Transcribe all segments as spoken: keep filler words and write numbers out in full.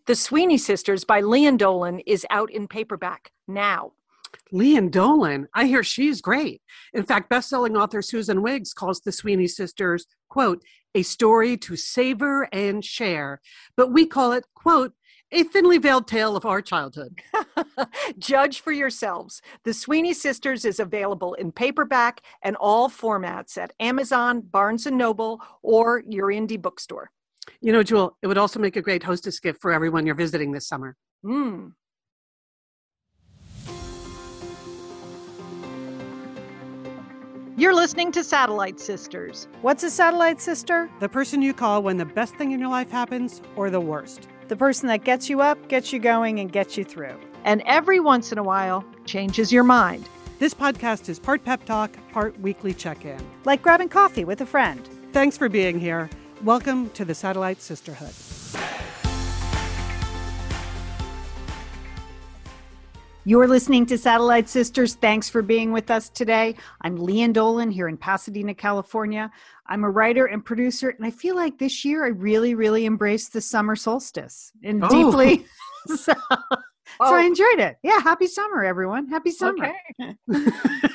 The Sweeney Sisters by Lian Dolan is out in paperback now. Lian Dolan, I hear she's great. In fact, best-selling author Susan Wiggs calls the Sweeney Sisters, quote, a story to savor and share. But we call it, quote, a thinly veiled tale of our childhood. Judge for yourselves. The Sweeney Sisters is available in paperback and all formats at Amazon, Barnes and Noble, or your indie bookstore. You know, Jewel, it would also make a great hostess gift for everyone you're visiting this summer. Mm. You're listening to Satellite Sisters. What's a satellite sister? The person you call when the best thing in your life happens or the worst. The person that gets you up, gets you going, and gets you through. And every once in a while, changes your mind. This podcast is part pep talk, part weekly check-in. Like grabbing coffee with a friend. Thanks for being here. Welcome to the Satellite Sisterhood. You're listening to Satellite Sisters. Thanks for being with us today. I'm Lian Dolan here in Pasadena, California. I'm a writer and producer, and I feel like this year I really, really embraced the summer solstice and oh. deeply. so, oh. so I enjoyed it. Yeah, happy summer, everyone. Happy summer. Okay.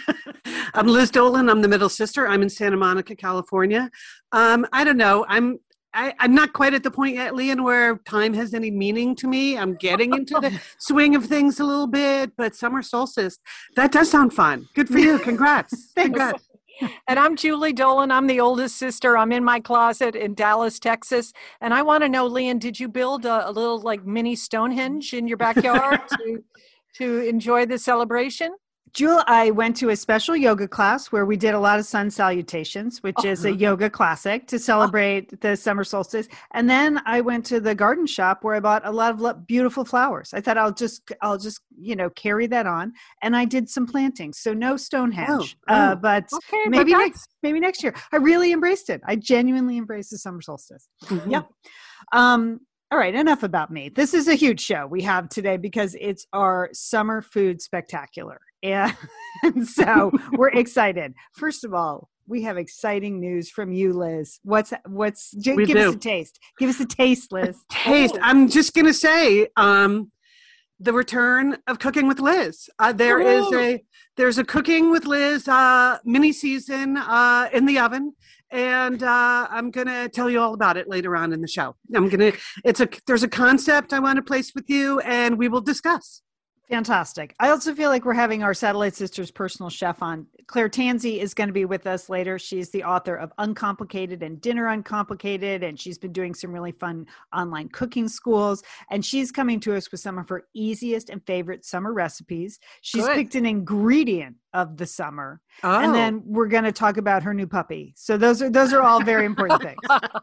I'm Liz Dolan. I'm the middle sister. I'm in Santa Monica, California. Um, I don't know. I'm I, I'm not quite at the point yet, Lian, where time has any meaning to me. I'm getting into the swing of things a little bit, but summer solstice, that does sound fun. Good for you. Congrats. Congrats. And I'm Julie Dolan. I'm the oldest sister. I'm in my closet in Dallas, Texas. And I want to know, Lian, did you build a, a little like mini Stonehenge in your backyard to, to enjoy the celebration? Jewel, I went to a special yoga class where we did a lot of sun salutations, which Oh. is a yoga classic to celebrate the summer solstice. And then I went to the garden shop where I bought a lot of lo- beautiful flowers. I thought I'll just, I'll just, you know, carry that on. And I did some planting. So no Stonehenge, Oh, oh. Uh, but Okay, maybe but next, maybe next year. I really embraced it. I genuinely embraced the summer solstice. Mhm. Yep. Um, All right, enough about me. This is a huge show we have today because it's our summer food spectacular. And, and so we're excited. First of all, we have exciting news from you, Liz. What's, what's, j- We give do. us a taste. Give us a taste, Liz. Taste. Oh. I'm just going to say um, the return of Cooking with Liz. Uh, there is Oh. a, there's a Cooking with Liz uh, mini season uh, in the oven. And uh, I'm going to tell you all about it later on in the show. I'm going to, it's a, there's a concept I want to place with you and we will discuss. Fantastic. I also feel like we're having our Satellite Sisters personal chef on. Claire Tansey is going to be with us later. She's the author of Uncomplicated and Dinner Uncomplicated, and she's been doing some really fun online cooking schools. And she's coming to us with some of her easiest and favorite summer recipes. She's Good. picked an ingredient of the summer, Oh. and then we're going to talk about her new puppy. So those are those are all very important things.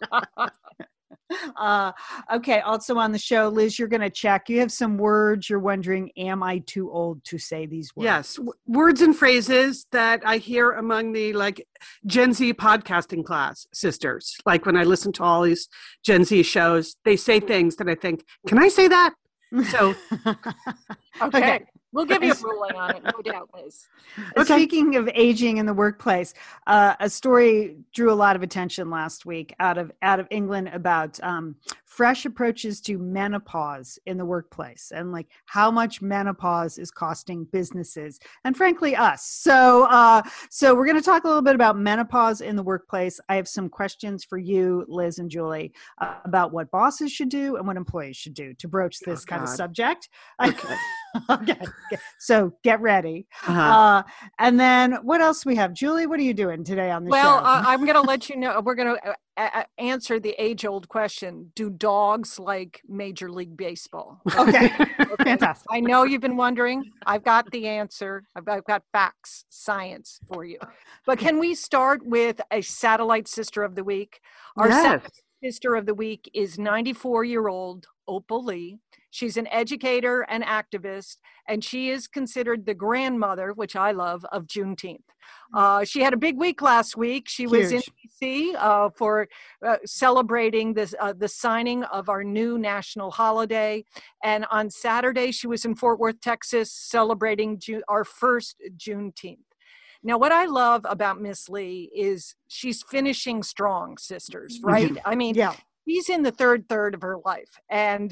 Uh, okay. Also on the show, Liz, you're going to check. You have some words. You're wondering, am I too old to say these words? Yes, w- words and phrases that I hear among the like Gen Z podcasting class sisters. Like when I listen to all these Gen Z shows, they say things that I think, can I say that? So, Okay. Okay. We'll give you a ruling on it, no doubt, Liz. Okay. Speaking of aging in the workplace, uh, a story drew a lot of attention last week out of out of England about um, fresh approaches to menopause in the workplace and like how much menopause is costing businesses and frankly us. So, uh, so we're going to talk a little bit about menopause in the workplace. I have some questions for you, Liz and Julie, uh, about what bosses should do and what employees should do to broach this Oh, kind of God. subject. Okay. Okay. So get ready. Uh-huh. Uh, and then what else we have? Julie, what are you doing today on the Well, show? uh, I'm going to let you know, we're going to uh, uh, answer the age-old question, do dogs like Major League Baseball? Okay. Fantastic. I know you've been wondering. I've got the answer. I've, I've got facts, science for you. But can we start with a satellite sister of the week? Our Yes. satellite sister of the week is ninety-four-year-old Opal Lee. She's an educator and activist, and she is considered the grandmother, which I love, of Juneteenth. Uh, she had a big week last week. She was in Huge. D C uh, for uh, celebrating this, uh, the signing of our new national holiday. And on Saturday, she was in Fort Worth, Texas, celebrating Ju- our first Juneteenth. Now, what I love about Miss Lee is she's finishing strong, sisters, right? I mean, Yeah. she's in the third third of her life. And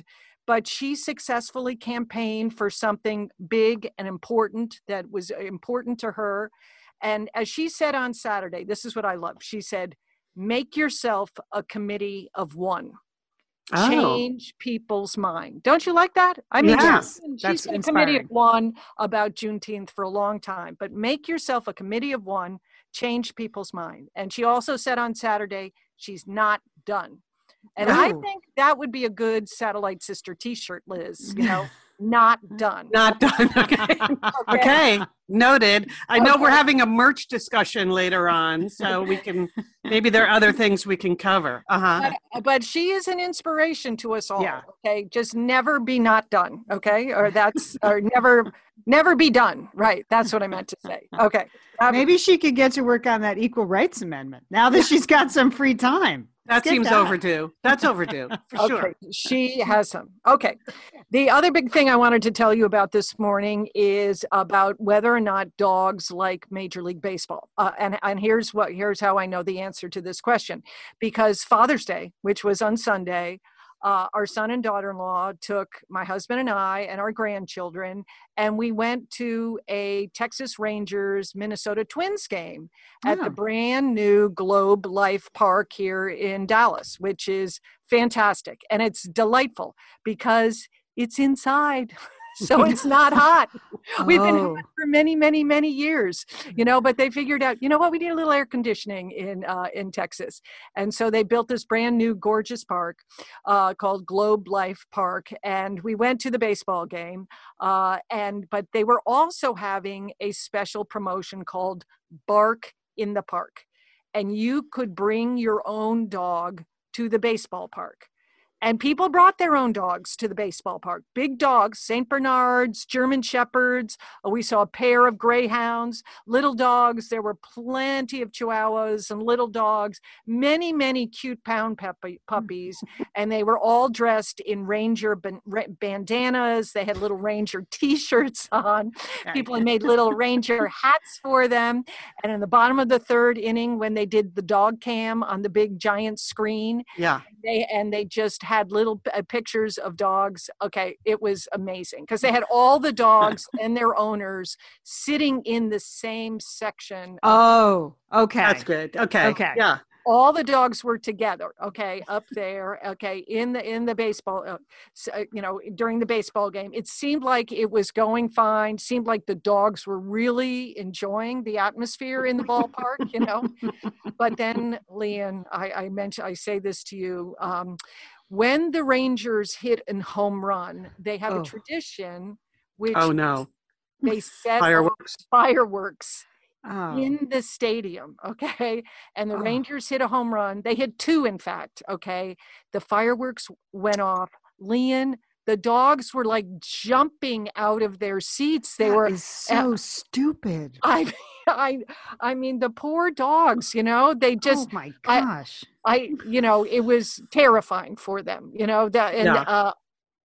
but she successfully campaigned for something big and important that was important to her. And as she said on Saturday, this is what I love. She said, make yourself a committee of one. Oh. Change people's mind. Don't you like that? I mean, Yes, she's, that's she's been a inspiring. committee of one about Juneteenth for a long time, but make yourself a committee of one, change people's mind. And she also said on Saturday, she's not done. And I Oh. think that would be a good Satellite Sister t-shirt, Liz, you know, not done. Not done. Okay. Okay. Noted. I know Okay. we're having a merch discussion later on, so we can, maybe there are other things we can cover. Uh-huh. But, but she is an inspiration to us all. Yeah. Okay. Just never be not done. Okay. Or that's, or never, never be done. Right. That's what I meant to say. Okay. Um, Maybe she could get to work on that equal rights amendment now that she's got some free time. That Let's get seems that. overdue. That's overdue, for okay. sure. She has some. Okay. The other big thing I wanted to tell you about this morning is about whether or not dogs like Major League Baseball. Uh, and, and here's what, here's how I know the answer to this question. Because Father's Day, which was on Sunday, Uh, our son and daughter-in-law took my husband and I and our grandchildren, and we went to a Texas Rangers Minnesota Twins game at Oh. the brand new Globe Life Park here in Dallas, which is fantastic. And it's delightful because it's inside. So it's not hot. We've been Oh. hot for many, many, many years, you know, but they figured out, you know what, we need a little air conditioning in uh, in Texas. And so they built this brand new gorgeous park uh, called Globe Life Park. And we went to the baseball game. Uh, and but they were also having a special promotion called Bark in the Park. And you could bring your own dog to the baseball park. And people brought their own dogs to the baseball park. Big dogs, Saint Bernards, German Shepherds. Uh, we saw a pair of greyhounds, little dogs. There were plenty of Chihuahuas and little dogs, many, many cute pound puppy, puppies. And they were all dressed in Ranger ban- bandanas. They had little Ranger t-shirts on. People had made little Ranger hats for them. And in the bottom of the third inning, when they did the dog cam on the big giant screen, Yeah. they and they just had little uh, pictures of dogs. Okay, it was amazing because they had all the dogs and their owners sitting in the same section. Oh, okay. That's good. Okay. Okay. Yeah. All the dogs were together. Okay, up there. Okay, in the in the baseball. Uh, so, you know, during the baseball game, it seemed like it was going fine. Seemed like the dogs were really enjoying the atmosphere in the ballpark. You know, but then, Leon, I, I mentioned, I say this to you. Um, when the Rangers hit a home run, they have Oh. a tradition which Oh, no. they set Fireworks. off fireworks Oh. in the stadium. Okay. And the Oh. Rangers hit a home run. They hit two, in fact. Okay. The fireworks went off. Leon, the dogs were like jumping out of their seats. They That were is so stupid. I, I, I mean, the poor dogs, you know, they just, oh my I- gosh. I, you know, it was terrifying for them, you know, that, and, Yeah. uh,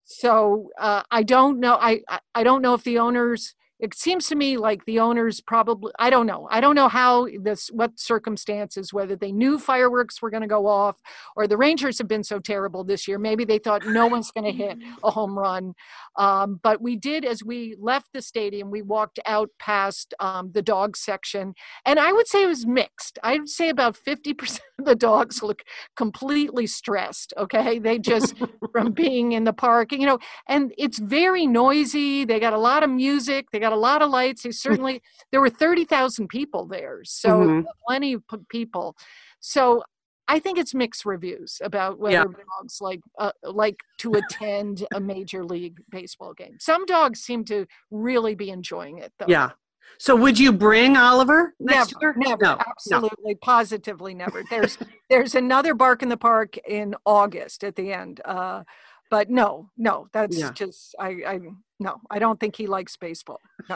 so, uh, I don't know. I, I, I don't know if the owners, it seems to me like the owners probably, I don't know. I don't know how this, what circumstances, whether they knew fireworks were going to go off or the Rangers have been so terrible this year. Maybe they thought no one's going to hit a home run. Um, but we did, as we left the stadium, we walked out past um, the dog section, and I would say it was mixed. I would say about fifty percent of the dogs look completely stressed. Okay. They just, from being in the park, you know, and it's very noisy. They got a lot of music. They got a lot of lights. They certainly, there were thirty thousand people there. So Mhm. plenty of p- people. So I think it's mixed reviews about whether Yeah. dogs like uh, like to attend a Major League Baseball game. Some dogs seem to really be enjoying it, though. Yeah. So would you bring Oliver next Never, year? never, No, no. absolutely, positively never. There's there's another Bark in the Park in August at the end, uh, but no, no, that's Yeah. just I, I no, I don't think he likes baseball. No.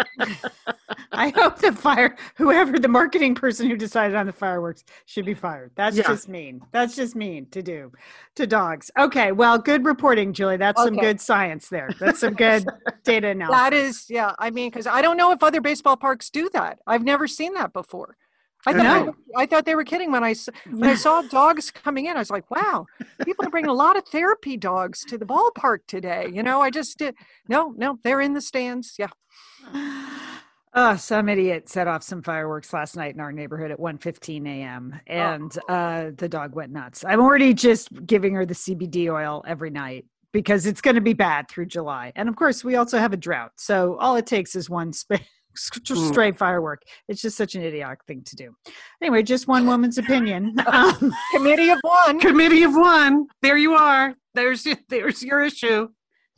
I hope the fire, whoever the marketing person who decided on the fireworks should be fired. That's Yeah. just mean. That's just mean to do to dogs. Okay. Well, good reporting, Julie. That's some Okay. good science there. That's some good data analysis. That is, yeah. I mean, because I don't know if other baseball parks do that. I've never seen that before. I thought, Okay. they were, I thought they were kidding when I, s- when I saw dogs coming in. I was like, wow, people are bringing a lot of therapy dogs to the ballpark today. You know, I just did. No, no, they're in the stands. Yeah. Oh, some idiot set off some fireworks last night in our neighborhood at one fifteen a.m. and Oh. uh, the dog went nuts. I'm already just giving her the C B D oil every night because it's going to be bad through July. And of course, we also have a drought. So all it takes is one sp- stray firework. It's just such an idiotic thing to do. Anyway, just one woman's opinion. Um, Committee of one. Committee of one. There you are. There's there's your issue.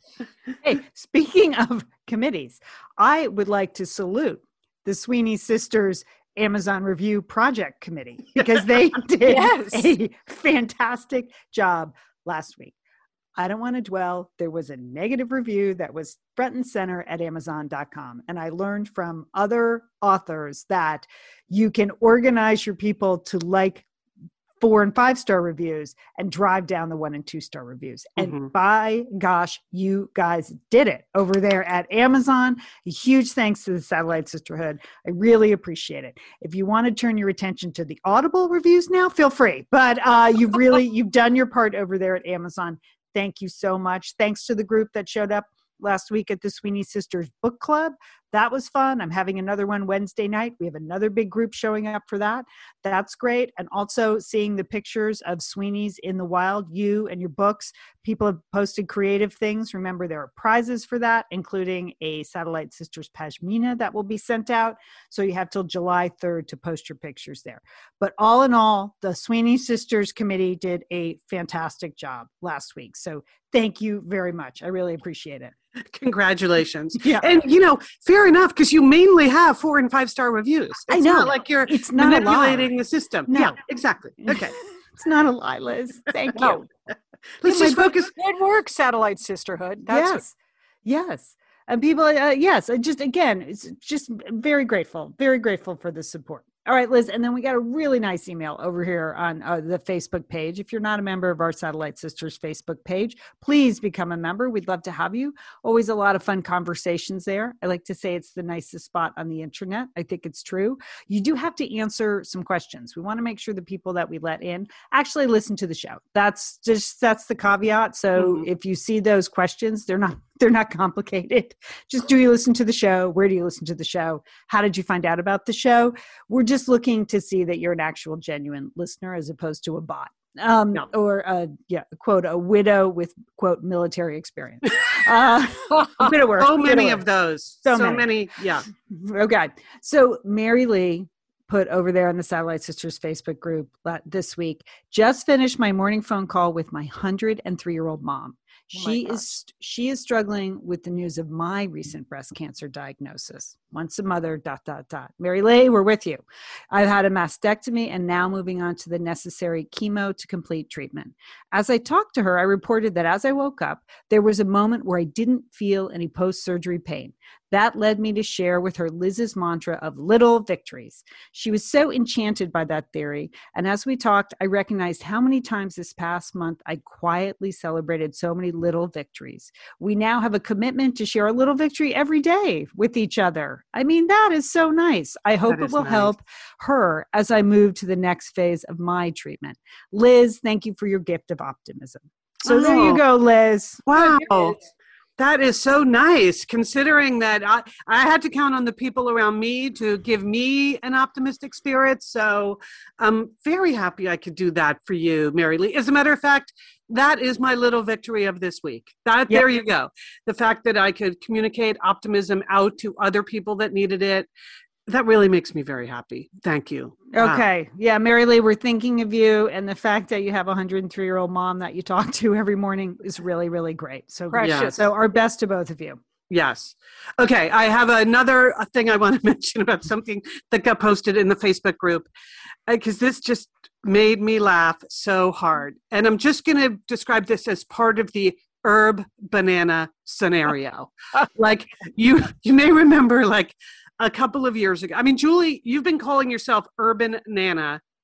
Hey, speaking of committees, I would like to salute the Sweeney Sisters Amazon Review Project Committee because they did Yes. a fantastic job last week. I don't want to dwell. There was a negative review that was front and center at amazon dot com. And I learned from other authors that you can organize your people to like four and five star reviews and drive down the one and two star reviews. And Mhm. by gosh, you guys did it over there at Amazon. A huge thanks to the Satellite Sisterhood. I really appreciate it. If you want to turn your attention to the Audible reviews now, feel free. But uh, you've really, you've done your part over there at Amazon. Thank you so much. Thanks to the group that showed up last week at the Sweeney Sisters Book Club. That was fun. I'm having another one Wednesday night. We have another big group showing up for that. That's great. And also seeing the pictures of Sweeney's in the wild, you and your books. People have posted creative things. Remember, there are prizes for that, including a Satellite Sisters Pashmina that will be sent out. So you have till July third to post your pictures there. But all in all, the Sweeney Sisters Committee did a fantastic job last week. So thank you very much. I really appreciate it. Congratulations. Yeah. And, you know, fair enough, because you mainly have four and five star reviews. It's I know. not like you're It's not a lie. manipulating the system. No. Yeah, exactly. Okay. It's not a lie, Liz. Thank No. you. Let's my just book- focus. Good work, Satellite Sisterhood. That's yes. Yes. And people, uh, yes, I just, again, it's just very grateful, very grateful for the support. All right, Liz. And then we got a really nice email over here on uh, the Facebook page. If you're not a member of our Satellite Sisters Facebook page, please become a member. We'd love to have you. Always a lot of fun conversations there. I like to say it's the nicest spot on the internet. I think it's true. You do have to answer some questions. We want to make sure the people that we let in actually listen to the show. That's just, that's the caveat. So Mhm. if you see those questions, they're not, they're not complicated. Just, do you listen to the show? Where do you listen to the show? How did you find out about the show? We're just looking to see that you're an actual genuine listener as opposed to a bot. Um, No. or a, yeah, quote, a widow with, quote, military experience. Uh, a widower. So many widower. of those. So So, many. many. Yeah. Okay. So Mary Lee put over there on the Satellite Sisters Facebook group la- this week, just finished my morning phone call with my one hundred three year old mom. Oh my She gosh. is she is struggling with the news of my recent breast cancer diagnosis. Once a mother, dot, dot, dot. Mary Lee, we're with you. I've had a mastectomy and now moving on to the necessary chemo to complete treatment. As I talked to her, I reported that as I woke up, there was a moment where I didn't feel any post-surgery pain. That led me to share with her Liz's mantra of little victories. She was so enchanted by that theory. And as we talked, I recognized how many times this past month I quietly celebrated so many little victories. We now have a commitment to share a little victory every day with each other. I mean, that is so nice. I hope That it is will nice. help her as I move to the next phase of my treatment. Liz, thank you for your gift of optimism. So there you Oh. go, Liz. Wow. Good. That is so nice, considering that I, I had to count on the people around me to give me an optimistic spirit. So I'm very happy I could do that for you, Mary Lee. As a matter of fact, that is my little victory of this week. That Yep. There you go. The fact that I could communicate optimism out to other people that needed it, that really makes me very happy. Thank you. Wow. Okay. Yeah, Mary Lee, we're thinking of you. And the fact that you have a one hundred three year old mom that you talk to every morning is really, really great. So, Precious. so our best to both of you. Yes. Okay. I have another thing I want to mention about something that got posted in the Facebook group, because this just made me laugh so hard. And I'm just going to describe this as part of the herb banana scenario. Like you, you may remember like a couple of years ago. I mean, Julie, you've been calling yourself Urban Nana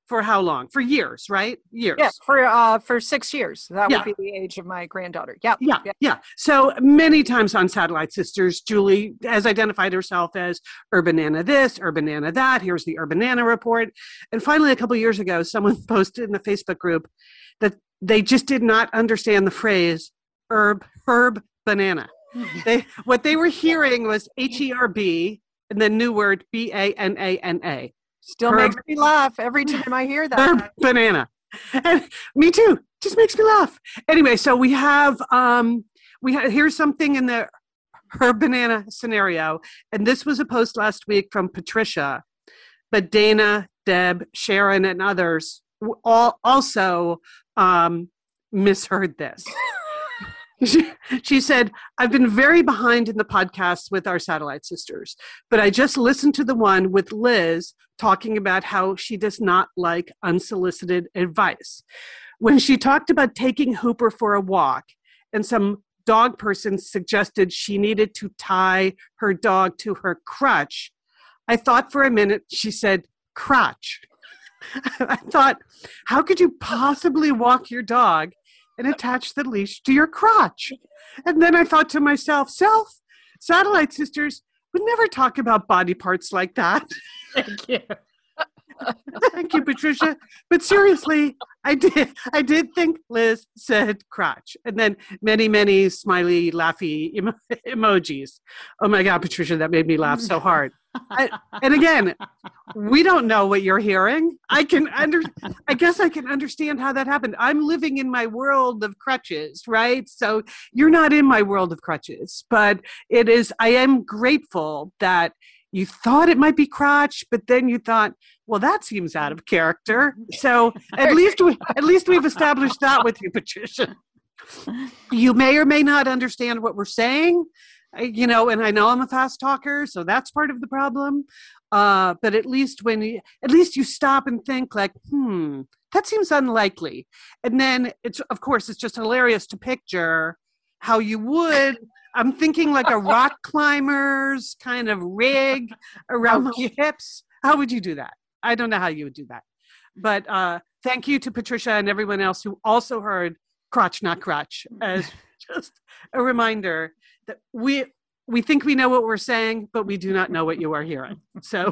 for how long? For years, right? Years. Yeah, for uh, for six years. That Yeah. would be the age of my granddaughter. Yeah. Yeah, yeah. So many times on Satellite Sisters, Julie has identified herself as Urbanana this, Urbanana that. Here's the Urbanana report. And finally, a couple of years ago, someone posted in the Facebook group that they just did not understand the phrase herb, herb banana. They what they were hearing was H E R B and then new word B A N A N A. Still Herb- makes me laugh every time I hear that. Herb banana. And me too. Just makes me laugh. Anyway, so we have um we ha- here's something in the herb banana scenario, and this was a post last week from Patricia, but Dana, Deb, Sharon, and others w- all also um misheard this. She, she said, I've been very behind in the podcasts with our Satellite Sisters, but I just listened to the one with Liz talking about how she does not like unsolicited advice. When she talked about taking Hooper for a walk and some dog person suggested she needed to tie her dog to her crutch, I thought for a minute she said crotch. I thought, how could you possibly walk your dog and attach the leash to your crotch? And then I thought to myself, self, Satellite Sisters would never talk about body parts like that. Thank you. Thank you, Patricia. But seriously, I did I did think Liz said crotch. And then many, many smiley, laughy emo- emojis. Oh my God, Patricia, that made me laugh so hard. I, and again, we don't know what you're hearing. I can under I guess I can understand how that happened. I'm living in my world of crutches, right? So you're not in my world of crutches. But it is I am grateful that you thought it might be crotch, but then you thought, well, that seems out of character. So at least we at least we've established that with you, Patricia. You may or may not understand what we're saying, uh, you know, and I know I'm a fast talker, so that's part of the problem. Uh, but at least when you, at least you stop and think like, hmm, that seems unlikely. And then it's, of course, it's just hilarious to picture how you would. I'm thinking like a rock climber's kind of rig around the hips. How would you do that? I don't know how you would do that. But uh, thank you to Patricia and everyone else who also heard crotch, not crotch, as just a reminder that we we think we know what we're saying, but we do not know what you are hearing. So,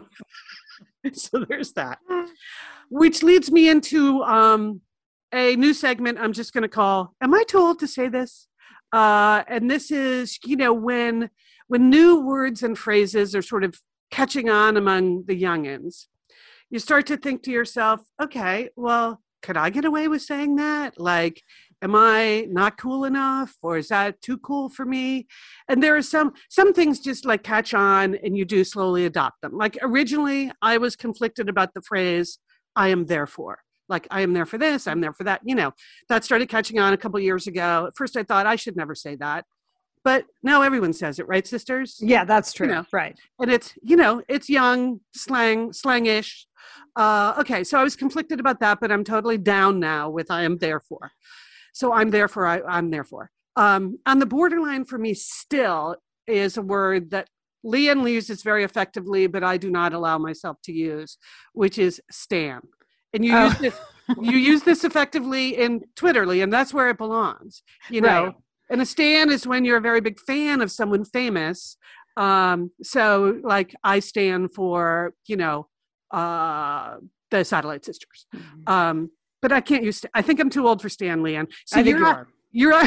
so there's that. Which leads me into um, a new segment I'm just going to call, am I too old to say this? Uh, and this is, you know, when when new words and phrases are sort of catching on among the youngins, you start to think to yourself, okay, well, could I get away with saying that? Like, am I not cool enough, or is that too cool for me? And there are some some things just like catch on, and you do slowly adopt them. Like originally, I was conflicted about the phrase "I am there for." Like, I am there for this, I'm there for that. You know, that started catching on a couple of years ago. At first, I thought I should never say that. But now everyone says it, right, sisters? Yeah, that's true. You know, right. And it's, you know, it's young, slang, slangish. Uh, okay, so I was conflicted about that, but I'm totally down now with I am there for. So I'm there for, I, I'm there for. Um, on the borderline for me still is a word that Leanne uses very effectively, but I do not allow myself to use, which is stan. And you Oh. use this, you use this effectively in Twitterly, and that's where it belongs. You know, Right. and a stan is when you're a very big fan of someone famous. Um, so, like, I stand for, you know, uh, the Satellite Sisters. Mhm. Um, but I can't use. I think I'm too old for Stan, Leanne. So I think you're you not- are. You're.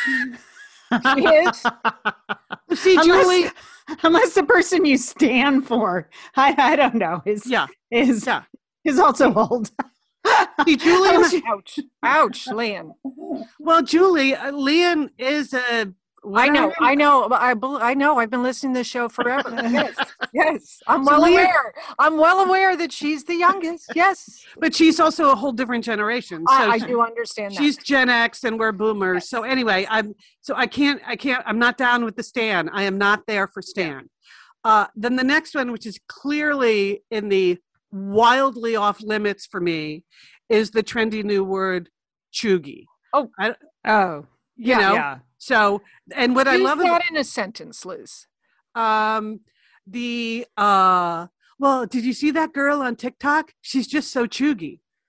She is. See, unless, Julie. unless the person you stand for, I, I don't know, is Yeah. is Yeah. is also old. See, Julie. and Unless I- you- Ouch. Ouch, Leanne. well, Julie, uh, Leanne is a. I know, whatever- I know, I, bel- I know. I've been listening to the show forever. Yes, yes. I'm So well Leanne- aware. I'm well aware that she's the youngest. Yes, But she's also a whole different generation. So I, I she- do understand that. She's Gen X and we're boomers. So anyway, I'm so I can't I can't I'm not down with the Stan. I am not there for Stan. Uh, then the next one, which is clearly in the wildly off limits for me, is the trendy new word chuggy. oh, You Yeah. know, yeah. so and what I Use love that about in a sentence, Liz. um the uh well, did you see that girl on TikTok? She's just so chuggy.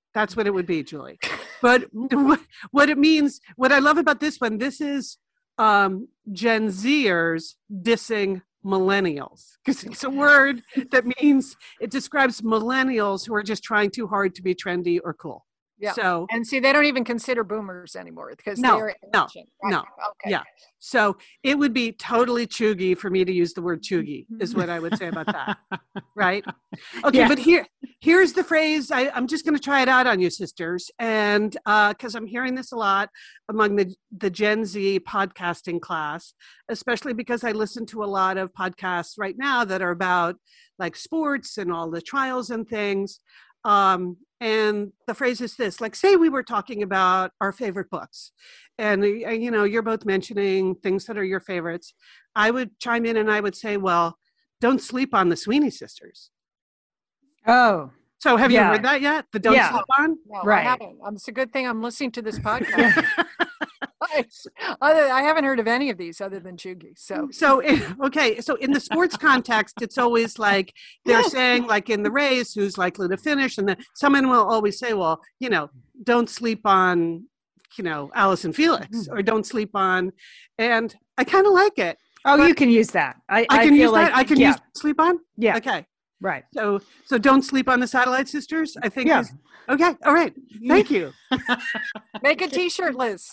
That's what it would be, Julie. But what, what it means, what I love about this one, this is um, Gen Zers dissing millennials, because it's a word that means it describes millennials who are just trying too hard to be trendy or cool. Yeah. So, and see, they don't even consider boomers anymore because no, they're no, ancient, right? no. Okay. Yeah. So it would be totally chuggy for me to use the word chuggy, is what I would say about that. Right? Okay, Yeah. but here, here's the phrase. I, I'm just going to try it out on you, sisters. And because uh, I'm hearing this a lot among the, the Gen Z podcasting class, especially because I listen to a lot of podcasts right now that are about like sports and all the trials and things. Um, and the phrase is this, like, say we were talking about our favorite books and, uh, you know, you're both mentioning things that are your favorites. I would chime in and I would say, well, don't sleep on the Sweeney sisters. Oh, so have yeah. you heard that yet? The don't Yeah. sleep on? No, Right. I haven't. Um, it's a good thing I'm listening to this podcast. Other, I haven't heard of any of these other than Chugi. So, so okay. So in the sports context, it's always like they're saying, like in the race, who's likely to finish, and then someone will always say, "Well, you know, don't sleep on, you know, Allison Felix, or don't sleep on," and I kind of like it. Oh, but you can use that. I, I can I feel use like, that. I can yeah. use sleep on. Yeah. Okay. Right. So, so don't sleep on the Satellite Sisters. I think. Yeah. Is, okay. All right. Thank you. make a T-shirt, Liz.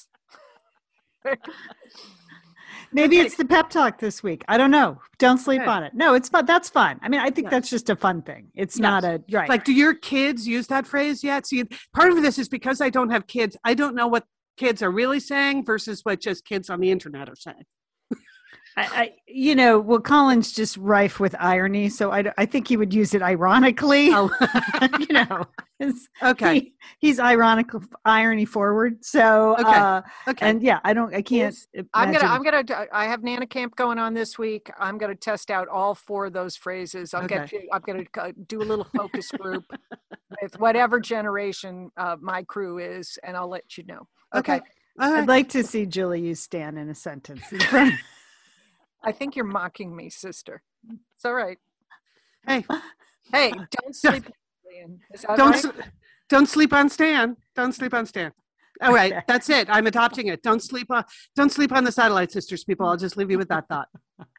Maybe it's the pep talk this week. I don't know. Don't sleep Okay. on it. No, it's fun. That's fun. I mean, I think Yes. that's just a fun thing. It's Yes. not a right. Like, do your kids use that phrase yet? See, part of this is because I don't have kids. I don't know what kids are really saying versus what just kids on the internet are saying. I, I, you know, well, Colin's just rife with irony, so I, I think he would use it ironically. Oh. you know, it's- Okay. he- he's ironic, irony forward. So, Okay. uh, Okay. and yeah, I don't, I can't. I'm gonna, imagine- I'm gonna, I have Nana Camp going on this week. I'm gonna test out all four of those phrases. I'll get Okay. you, I'm gonna uh, do a little focus group with whatever generation uh, my crew is, and I'll let you know. Okay. Okay. All right. I'd like to see Julie use Stan in a sentence. in front- I think you're mocking me, sister. It's all right. Hey, Hey, don't sleep. Ian. Is that don't right? s- don't sleep on Stan. Don't sleep on Stan. All right, Okay. that's it. I'm adopting it. Don't sleep on don't sleep on the Satellite Sisters, people. I'll just leave you with that thought.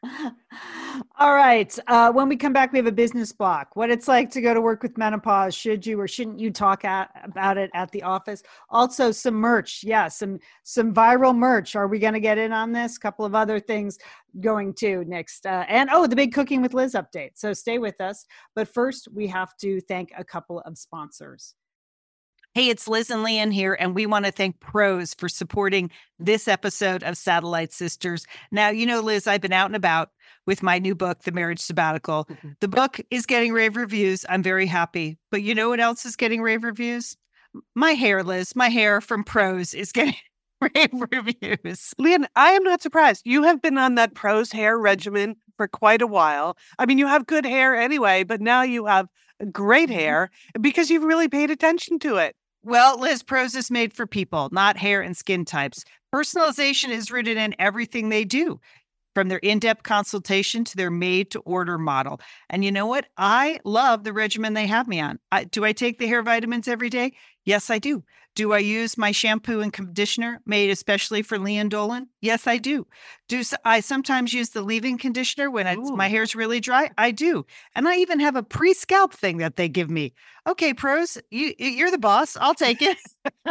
All right. Uh, when we come back, we have a business block. What it's like to go to work with menopause. Should you or shouldn't you talk at, about it at the office? Also, some merch. Yeah, some some viral merch. Are we going to get in on this? A couple of other things going to next. Uh, and oh, the big Cooking with Liz update. So stay with us. But first, we have to thank a couple of sponsors. Hey, it's Liz and Leanne here, and we want to thank Prose for supporting this episode of Satellite Sisters. Now, you know, Liz, I've been out and about with my new book, The Marriage Sabbatical. Mhm. The book is getting rave reviews. I'm very happy. But you know what else is getting rave reviews? My hair, Liz. My hair from Prose is getting rave reviews. Leanne, I am not surprised. You have been on that Prose hair regimen for quite a while. I mean, you have good hair anyway, but now you have great hair because you've really paid attention to it. Well, Liz, Prose is made for people, not hair and skin types. Personalization is rooted in everything they do, from their in-depth consultation to their made-to-order model. And you know what? I love the regimen they have me on. I, do I take the hair vitamins every day? Yes, I do. Do I use my shampoo and conditioner made especially for Leanne Dolan? Yes, I do. Do s- I sometimes use the leave-in conditioner when it's, Ooh. my hair's really dry? I do. And I even have a pre-scalp thing that they give me. Okay, Prose, you, you're the boss. I'll take it.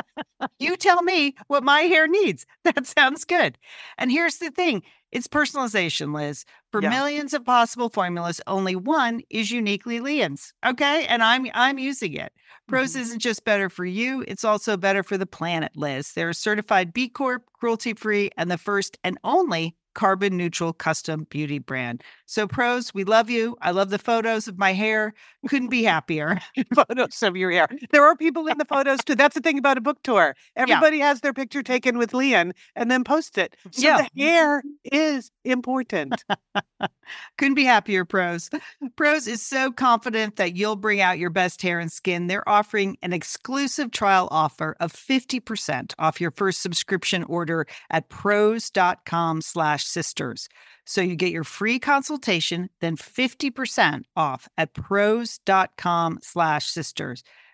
You tell me what my hair needs. That sounds good. And here's the thing. It's personalization, Liz. For Yeah. millions of possible formulas, only one is uniquely Leanne's. Okay? And I'm I'm using it. Prose Mhm. isn't just better for you, it's also better for the planet, Liz. They're a certified B Corp, cruelty-free, and the first and only carbon neutral custom beauty brand. So Prose, we love you. I love the photos of my hair. Couldn't be happier. Photos of your hair. There are people in the photos too. That's the thing about a book tour. Everybody has their picture taken with Leanne and then post it. So Yeah. the hair is important. Couldn't be happier, Prose. Prose is so confident that you'll bring out your best hair and skin. They're offering an exclusive trial offer of fifty percent off your first subscription order at prose.com slash sisters. So you get your free consultation, then fifty percent off at prose.com slash sisters.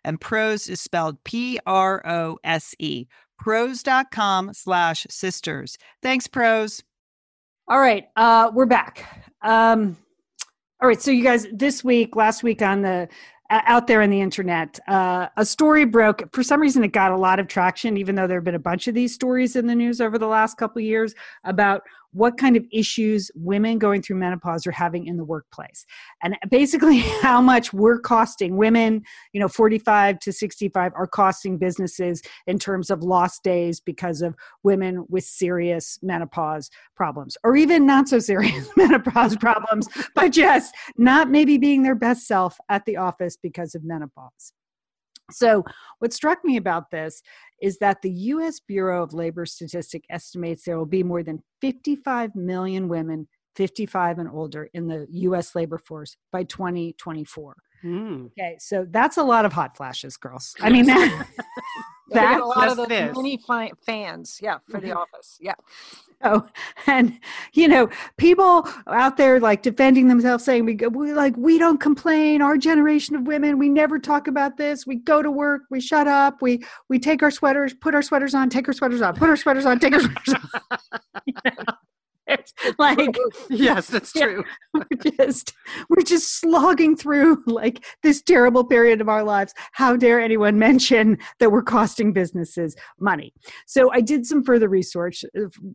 And Prose is spelled P R O S E. Prose.com slash sisters. Thanks, Prose. All right, uh, we're back. Um, all right, so you guys, this week, last week on the uh, out there on the internet, uh, a story broke. For some reason, it got a lot of traction, even though there have been a bunch of these stories in the news over the last couple of years about what kind of issues women going through menopause are having in the workplace. And basically how much we're costing women, you know, forty-five to sixty-five are costing businesses in terms of lost days because of women with serious menopause problems, or even not so serious menopause problems, but just not maybe being their best self at the office because of menopause. So what struck me about this is that the U S Bureau of Labor Statistics estimates there will be more than fifty-five million women fifty-five and older in the U S labor force by twenty twenty-four. Mm. Okay, so that's a lot of hot flashes, girls. I mean, that, They get a that lot of yes, the it is. many fi- fans, yeah, for the Mhm. office, yeah. Oh, and you know, people out there like defending themselves, saying we go, we like we don't complain. Our generation of women, we never talk about this. We go to work, we shut up, we we take our sweaters, put our sweaters on, take our sweaters on, put our sweaters on, take our sweaters on. You know? It's like Yes, that's Yeah. true. we're just we're just slogging through like this terrible period of our lives. How dare anyone mention that we're costing businesses money? So I did some further research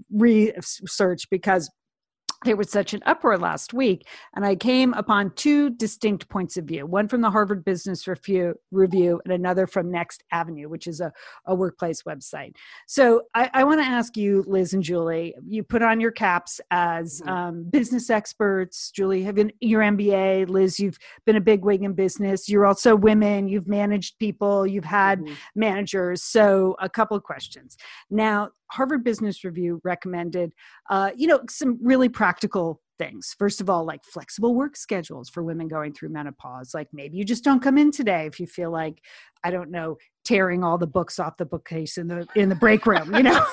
research because there was such an uproar last week, and I came upon two distinct points of view, one from the Harvard Business Review, Review and another from Next Avenue, which is a, a workplace website. So I, I want to ask you, Liz and Julie, you put on your caps as um, business experts. Julie, have been your M B A. Liz, you've been a big wig in business. You're also women. You've managed people. You've had Mhm. managers. So a couple of questions. Now, Harvard Business Review recommended, uh, you know, some really practical things. First of all, like flexible work schedules for women going through menopause. Like maybe you just don't come in today if you feel like, I don't know, tearing all the books off the bookcase in the in the break room. You know,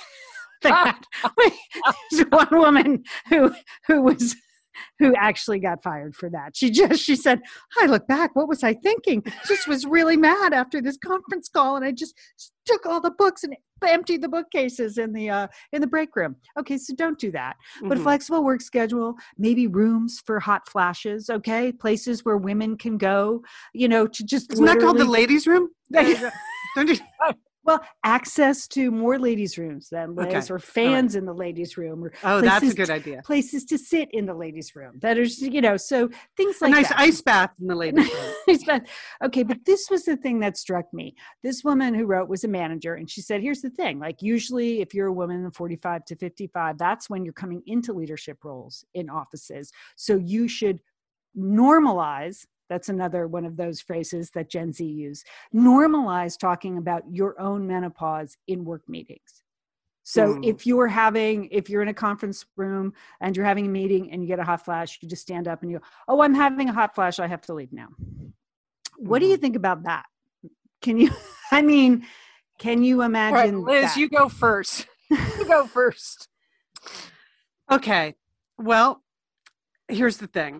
that, there's one woman who who was. who actually got fired for that. She just, she said, I look back, what was I thinking? Just was really mad after this conference call. And I just took all the books and emptied the bookcases in the, uh, in the break room. Okay. So don't do that, but Mhm. flexible work schedule, maybe rooms for hot flashes. Okay. Places where women can go, you know, to just Isn't that called the literally- ladies' room? Yeah. Don't you? Well, access to more ladies' rooms than Liz, Okay. or fans in the ladies' room, or Oh, that's a places good to- idea. places to sit in the ladies' room. That is, you know, so things A like nice that. ice bath in the ladies' room. It's been- okay, but this was the thing that struck me. This woman who wrote was a manager, and she said, here's the thing, like usually if you're a woman forty-five to fifty-five, that's when you're coming into leadership roles in offices. So you should normalize, that's another one of those phrases that Gen Z use, normalize talking about your own menopause in work meetings. So Mm. if you're having, if you're in a conference room and you're having a meeting and you get a hot flash, you just stand up and you go, oh, I'm having a hot flash, I have to leave now. What do you think about that? Can you, I mean, can you All right, imagine Liz, that? you go first. You go first. Okay. Well, here's the thing.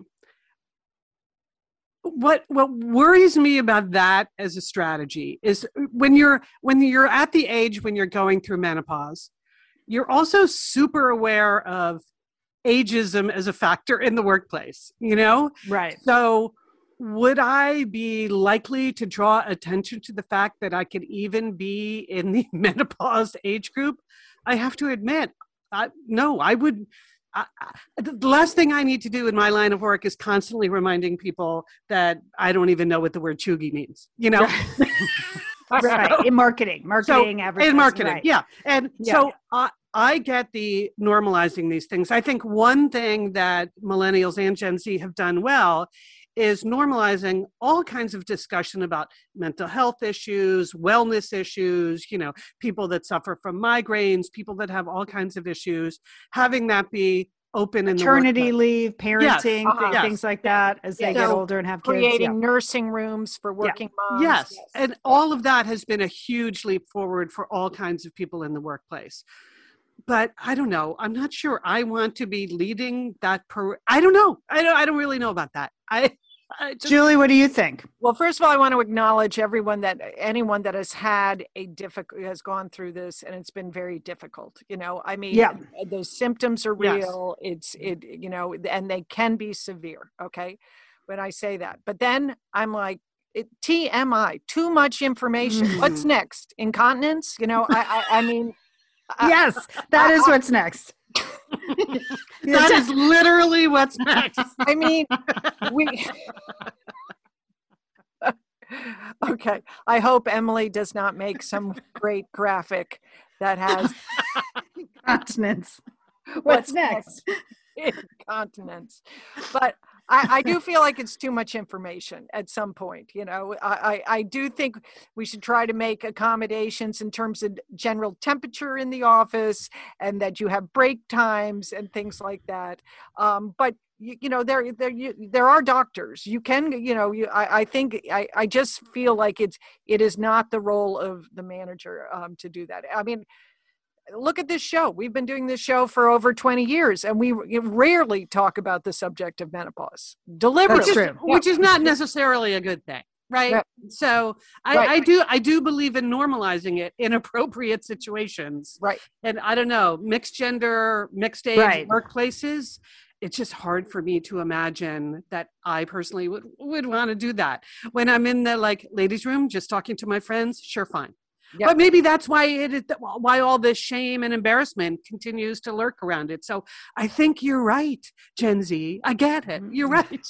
What what worries me about that as a strategy is when you're when you're at the age when you're going through menopause, you're also super aware of ageism as a factor in the workplace, you know? Right. So would I be likely to draw attention to the fact that I could even be in the menopause age group? I have to admit, I, no, I would. I, I, the last thing I need to do in my line of work is constantly reminding people that I don't even know what the word chuggy means, you know? Right. In marketing, marketing, advertising. In marketing, right. yeah. And Yeah. so I, I get the normalizing these things. I think one thing that millennials and Gen Z have done well is normalizing all kinds of discussion about mental health issues, wellness issues, you know, people that suffer from migraines, people that have all kinds of issues, having that be open in the Maternity workplace. leave, parenting, Uh-huh. th- Yes. things like that as they Yeah. get So older and have kids. Creating Yeah. nursing rooms for working moms. Yes. And all of that has been a huge leap forward for all kinds of people in the workplace. But I don't know. I'm not sure I want to be leading that. Per- I don't know. I don't, I don't really know about that. I I just- Julie, what do you think? Well, first of all, I want to acknowledge everyone that anyone that has had a difficult has gone through this, and it's been very difficult. You know, I mean, Yeah. those symptoms are Yes. real. It's it, you know, and they can be severe. Okay, when I say that, but then I'm like, it, T M I, too much information. What's Mhm. next? Incontinence? You know, I I, I mean, I- Yes, that is what's next. That is literally what's next. I mean, we. Okay, I hope Emily does not make some great graphic that has Continents. what's What's next? incontinence. But I, I do feel like it's too much information at some point. You know, I, I, I do think we should try to make accommodations in terms of general temperature in the office, and that you have break times and things like that. Um, but you, you know, there there you, there are doctors. You can, you know, you, I, I think I, I just feel like it's it is not the role of the manager um, to do that. I mean, look at this show. We've been doing this show for over twenty years, and we rarely talk about the subject of menopause deliberately. That's true. Which is not necessarily a good thing, right? Yeah. So I, Right. I do I do believe in normalizing it in appropriate situations. Right. And I don't know, mixed gender, mixed age Right. workplaces. It's just hard for me to imagine that I personally would would want to do that when I'm in the like ladies' room, just talking to my friends. Sure, fine. Yeah. But maybe that's why it is why all this shame and embarrassment continues to lurk around it. So I think you're right, Gen Z. I get it. You're right.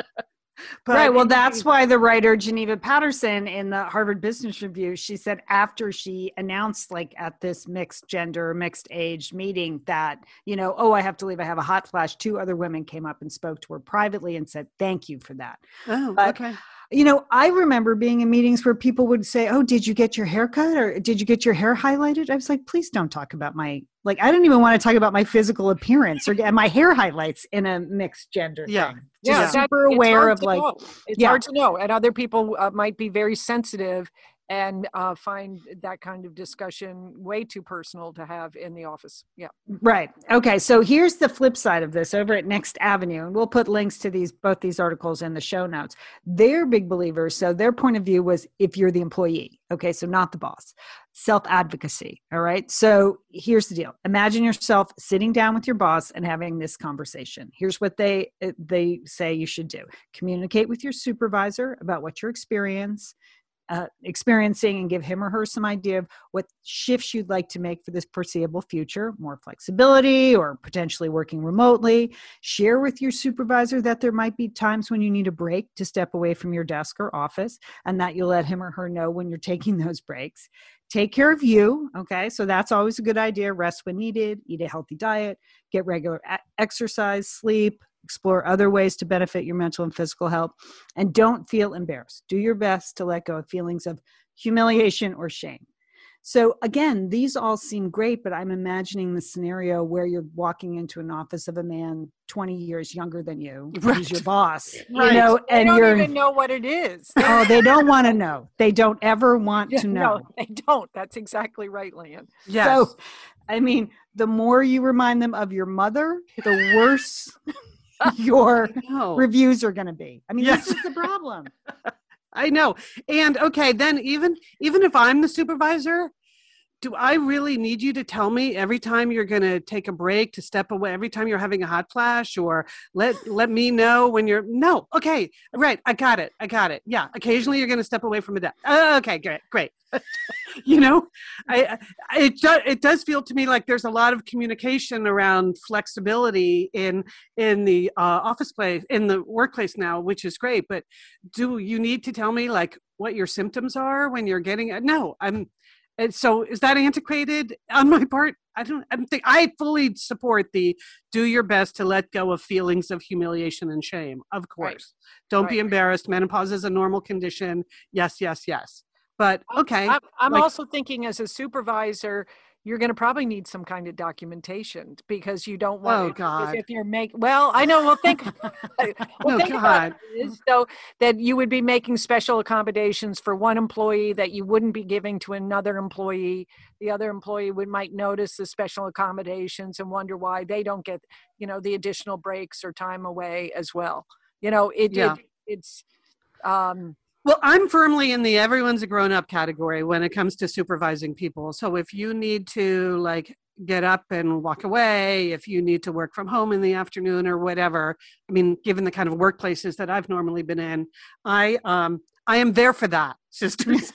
But Right. Well, it- that's why the writer Geneva Patterson in the Harvard Business Review, she said after she announced, like at this mixed gender, mixed age meeting, that, you know, oh, I have to leave. I have a hot flash. Two other women came up and spoke to her privately and said, thank you for that. Oh, but- okay. You know, I remember being in meetings where people would say, oh, did you get your hair cut or did you get your hair highlighted? I was like, please don't talk about my, like, I didn't even want to talk about my physical appearance or get my hair highlights in a mixed gender Yeah. thing. Yeah, Just that- super it's aware hard of to like, know. It's yeah. hard to know, and other people uh, might be very sensitive and uh, find that kind of discussion way too personal to have in the office. Yeah. right. Okay. So here's the flip side of this over at Next Avenue. And we'll put links to these, both these articles in the show notes. They're big believers. So their point of view was if you're the employee, okay, so not the boss, self-advocacy. All right. So here's the deal. Imagine yourself sitting down with your boss and having this conversation. Here's what they, they say you should do. Communicate with your supervisor about what your experience Uh, experiencing and give him or her some idea of what shifts you'd like to make for this foreseeable future, more flexibility or potentially working remotely. Share with your supervisor that there might be times when you need a break to step away from your desk or office, and that you'll let him or her know when you're taking those breaks. Take care of you, okay? So that's always a good idea. Rest when needed, eat a healthy diet, get regular a- exercise, sleep, explore other ways to benefit your mental and physical health, and don't feel embarrassed. Do your best to let go of feelings of humiliation or shame. So again, these all seem great, but I'm imagining the scenario where you're walking into an office of a man twenty years younger than you, Right. who's your boss, Right. you know, They and don't you're, even know what it is. oh, they don't want to know. They don't ever want to know. No, they don't. That's exactly right, Leanne. Yes. So, I mean, the more you remind them of your mother, the worse your No. reviews are going to be. I mean, Yes. this is the problem. I know. And okay, then even even if I'm the supervisor, do I really need you to tell me every time you're going to take a break to step away, every time you're having a hot flash, or let let me know when you're no. Okay, right. I got it. I got it. Yeah. Occasionally you're going to step away from a desk. Uh, okay, great. Great. you know, I, I it does it does feel to me like there's a lot of communication around flexibility in in the uh, office place, in the workplace now, which is great. But do you need to tell me like what your symptoms are when you're getting it? No, I'm. And so is that antiquated on my part? I don't, I don't think I fully support the do your best to let go of feelings of humiliation and shame. Of course. Right. Don't be Right. embarrassed. Menopause is a normal condition. Yes, yes, yes. But okay. I'm, I'm like- also thinking as a supervisor, you're going to probably need some kind of documentation because you don't want Oh, if- God. if you're making well I know well think well, Oh, think about God. it is, so that you would be making special accommodations for one employee that you wouldn't be giving to another employee. The other employee would might notice the special accommodations and wonder why they don't get, you know, the additional breaks or time away as well. You know, it, Yeah. it it's, um, well, I'm firmly in the everyone's a grown up category when it comes to supervising people. So if you need to like get up and walk away, if you need to work from home in the afternoon or whatever, I mean, given the kind of workplaces that I've normally been in, I um I am there for that, sisters.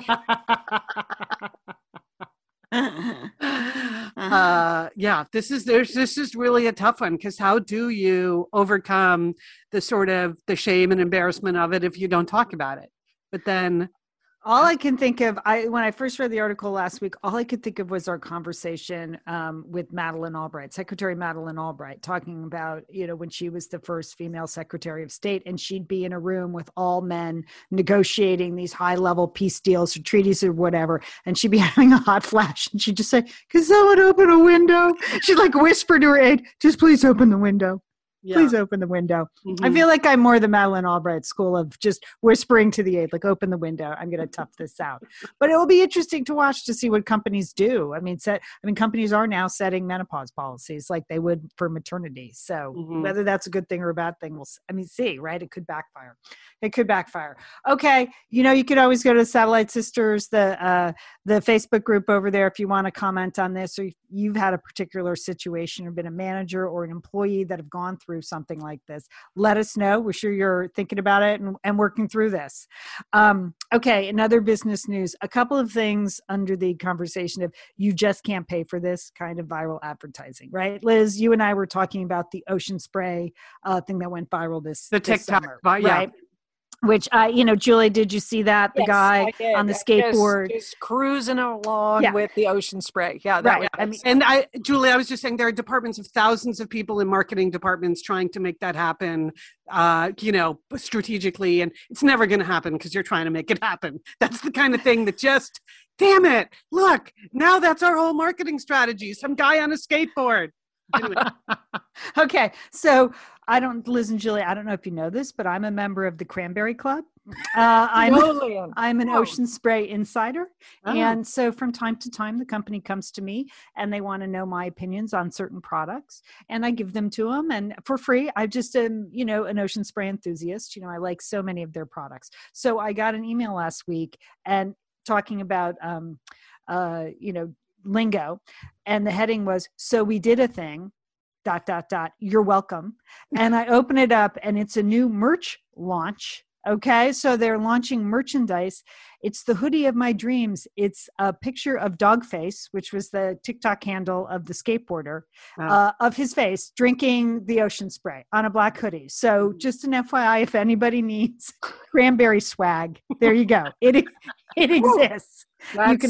uh yeah this is there's this is really a tough one, because how do you overcome the sort of the shame and embarrassment of it if you don't talk about it? But then all I can think of, I when I first read the article last week, all I could think of was our conversation um, with Madeleine Albright, Secretary Madeleine Albright, talking about, you know, when she was the first female Secretary of State, and she'd be in a room with all men negotiating these high-level peace deals or treaties or whatever, and she'd be having a hot flash, and she'd just say, "Can someone open a window?" She'd like whisper to her aide, "Just please open the window. yeah. Please open the window." Mhm. I feel like I'm more the Madeleine Albright school of just whispering to the aide, like, "Open the window. I'm going to tough this out." But it will be interesting to watch to see what companies do. I mean, set, I mean, companies are now setting menopause policies like they would for maternity. So Mhm. whether that's a good thing or a bad thing, we'll, s- I mean, see, right? It could backfire. It could backfire. Okay. You know, you could always go to Satellite Sisters, the, uh, the Facebook group over there, if you want to comment on this, or if you've had a particular situation or been a manager or an employee that have gone through something like this. Let us know. We're sure you're thinking about it and, and working through this. Um, okay, another business news. A couple of things under the conversation of you just can't pay for this kind of viral advertising, right? Liz, you and I were talking about the Ocean Spray uh, thing that went viral this, The this TikTok, summer, vi- yeah. right? Which I, you know, Julie, did you see that? The yes, guy I did. on the Just- skateboard. just, cruising along Yeah. with the Ocean Spray. Yeah, that Right. was I mean, And I, Julie, I was just saying there are departments of thousands of people in marketing departments trying to make that happen, uh, you know, strategically. And it's never going to happen because you're trying to make it happen. That's the kind of thing that just, damn it, look, now that's our whole marketing strategy. Some guy on a skateboard. Anyway. Okay, so I don't, Liz and Julie, I don't know if you know this, but I'm a member of the Cranberry Club. Uh, I'm No, Leanne. I'm an Oh. Ocean Spray insider. Oh. And so from time to time, the company comes to me and they want to know my opinions on certain products, and I give them to them, and for free. I just am, you know, an Ocean Spray enthusiast. You know, I like so many of their products. So I got an email last week and talking about, um, uh, you know, lingo, and the heading was, "So we did a thing, dot, dot, dot, you're welcome." And I open it up and it's a new merch launch. Okay. So they're launching merchandise. It's the hoodie of my dreams. It's a picture of Dogface, which was the TikTok handle of the skateboarder, Wow. uh, of his face drinking the Ocean Spray on a black hoodie. So just an F Y I, if anybody needs cranberry swag, there you go. It, it exists. That's, You can-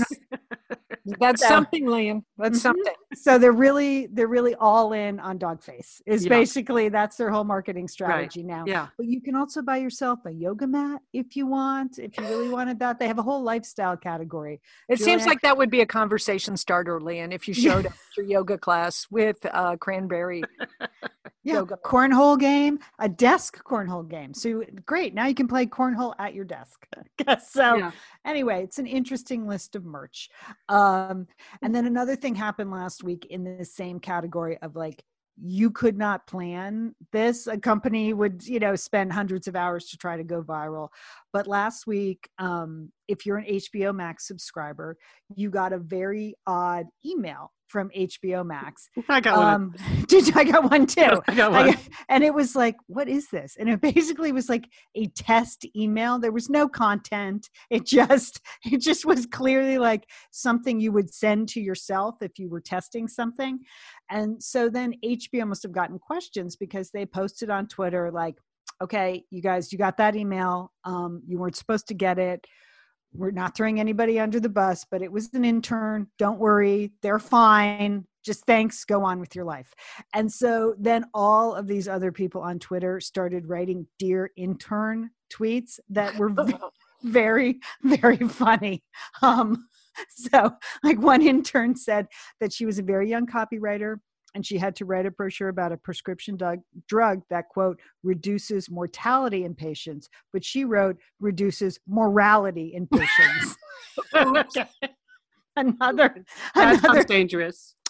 that's So- something, Liam. That's Mhm. something. So they're really, they're really all in on Dogface. Is Yeah. basically, that's their whole marketing strategy now. Yeah. But you can also buy yourself a yoga mat if you want, if you really wanted that. They have a whole lifestyle category. It seems Julia? like that would be a conversation starter, Leanne, if you showed up at your yoga class with uh, cranberry. Yeah, yoga mat. cornhole game, a desk cornhole game. So great, now you can play cornhole at your desk. so Yeah. anyway, it's an interesting list of merch. Um, and then another thing happened last week in the same category of like, you could not plan this. A company would, you know, spend hundreds of hours to try to go viral. But last week, um, if you're an H B O Max subscriber, you got a very odd email from H B O Max. I got one. Um, did I got one too? I got I one. got- and it was like, what is this? And it basically was like a test email. There was no content. It just, it just was clearly like something you would send to yourself if you were testing something. And so then H B O must have gotten questions because they posted on Twitter like, okay, you guys, you got that email. Um, you weren't supposed to get it. We're not throwing anybody under the bus, but it was an intern. Don't worry. They're fine. Just thanks. Go on with your life. And so then all of these other people on Twitter started writing Dear Intern tweets that were v- very, very funny. Um, so like one intern said that she was a very young copywriter and she had to write a brochure about a prescription drug, drug that, quote, reduces mortality in patients, but she wrote reduces morality in patients. Another, That another, sounds dangerous.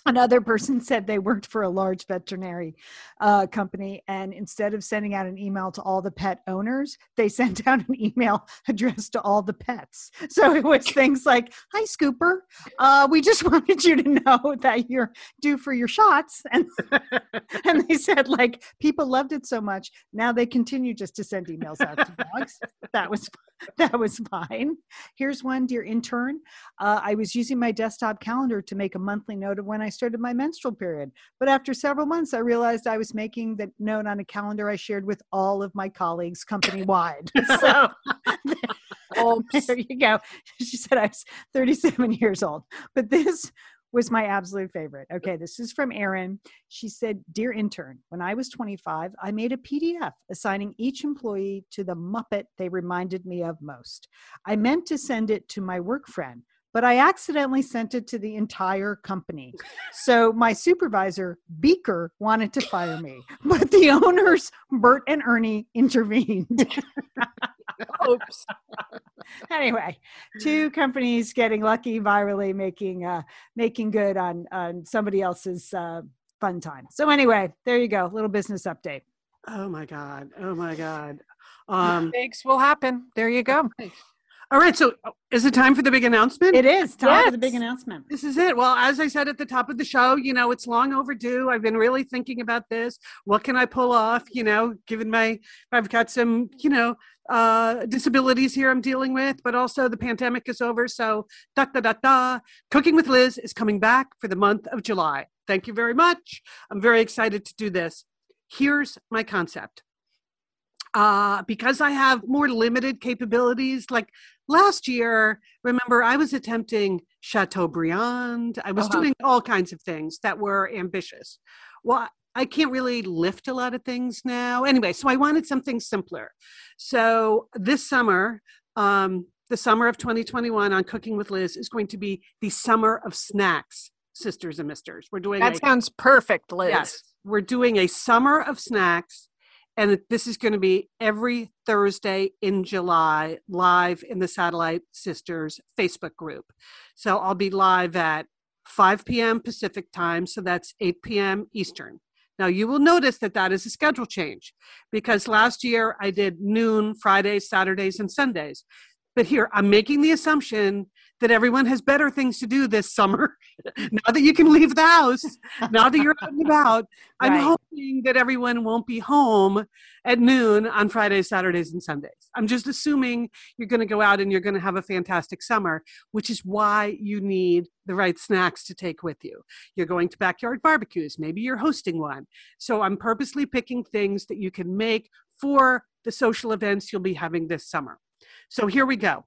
Another person said they worked for a large veterinary uh, company, and instead of sending out an email to all the pet owners, they sent out an email addressed to all the pets. So it was things like, "Hi, Scooper, uh, we just wanted you to know that you're due for your shots." And and they said, like, people loved it so much, now they continue just to send emails out to dogs. That was that was fine. Here's one, dear intern. Uh, I was using my desktop calendar to make a monthly note of when I started my menstrual period. But after several months, I realized I was making the note on a calendar I shared with all of my colleagues company-wide. So Oh, there you go. She said I was thirty-seven years old. But this was my absolute favorite. Okay, this is from Erin. She said, "Dear intern, when I was twenty-five, I made a P D F assigning each employee to the Muppet they reminded me of most. I meant to send it to my work friend, but I accidentally sent it to the entire company. So my supervisor, Beaker, wanted to fire me, but the owners, Bert and Ernie, intervened." oops. Anyway, two companies getting lucky virally, making uh, making good on on somebody else's uh, fun time. So anyway, there you go, little business update. Oh my God. Oh my God. Um, Mistakes will happen. There you go. all right. So is it time for the big announcement? It is time for the Yes. big announcement. This is it. Well, as I said at the top of the show, you know, it's long overdue. I've been really thinking about this. What can I pull off? You know, given my, I've got some, you know, uh, disabilities here I'm dealing with, but also the pandemic is over. So da, da, da, da. Cooking with Liz is coming back for the month of July. Thank you very much. I'm very excited to do this. Here's my concept. Uh, because I have more limited capabilities, like last year, remember, I was attempting Chateaubriand. I was Uh-huh. doing all kinds of things that were ambitious. Well, I can't really lift a lot of things now. Anyway, so I wanted something simpler. So this summer, um, the summer of twenty twenty-one on Cooking with Liz is going to be the summer of snacks, sisters and misters. We're doing That a, sounds perfect, Liz. yes, we're doing a summer of snacks. And this is going to be every Thursday in July, live in the Satellite Sisters Facebook group. So I'll be live at five p.m. Pacific time. So that's eight p.m. Eastern. Now you will notice that that is a schedule change because last year I did noon, Fridays, Saturdays, and Sundays. But here I'm making the assumption that everyone has better things to do this summer. Now that you can leave the house, now that you're out and about, I'm Right. hoping that everyone won't be home at noon on Fridays, Saturdays, and Sundays. I'm just assuming you're going to go out and you're going to have a fantastic summer, which is why you need the right snacks to take with you. You're going to backyard barbecues. Maybe you're hosting one. So I'm purposely picking things that you can make for the social events you'll be having this summer. So here we go.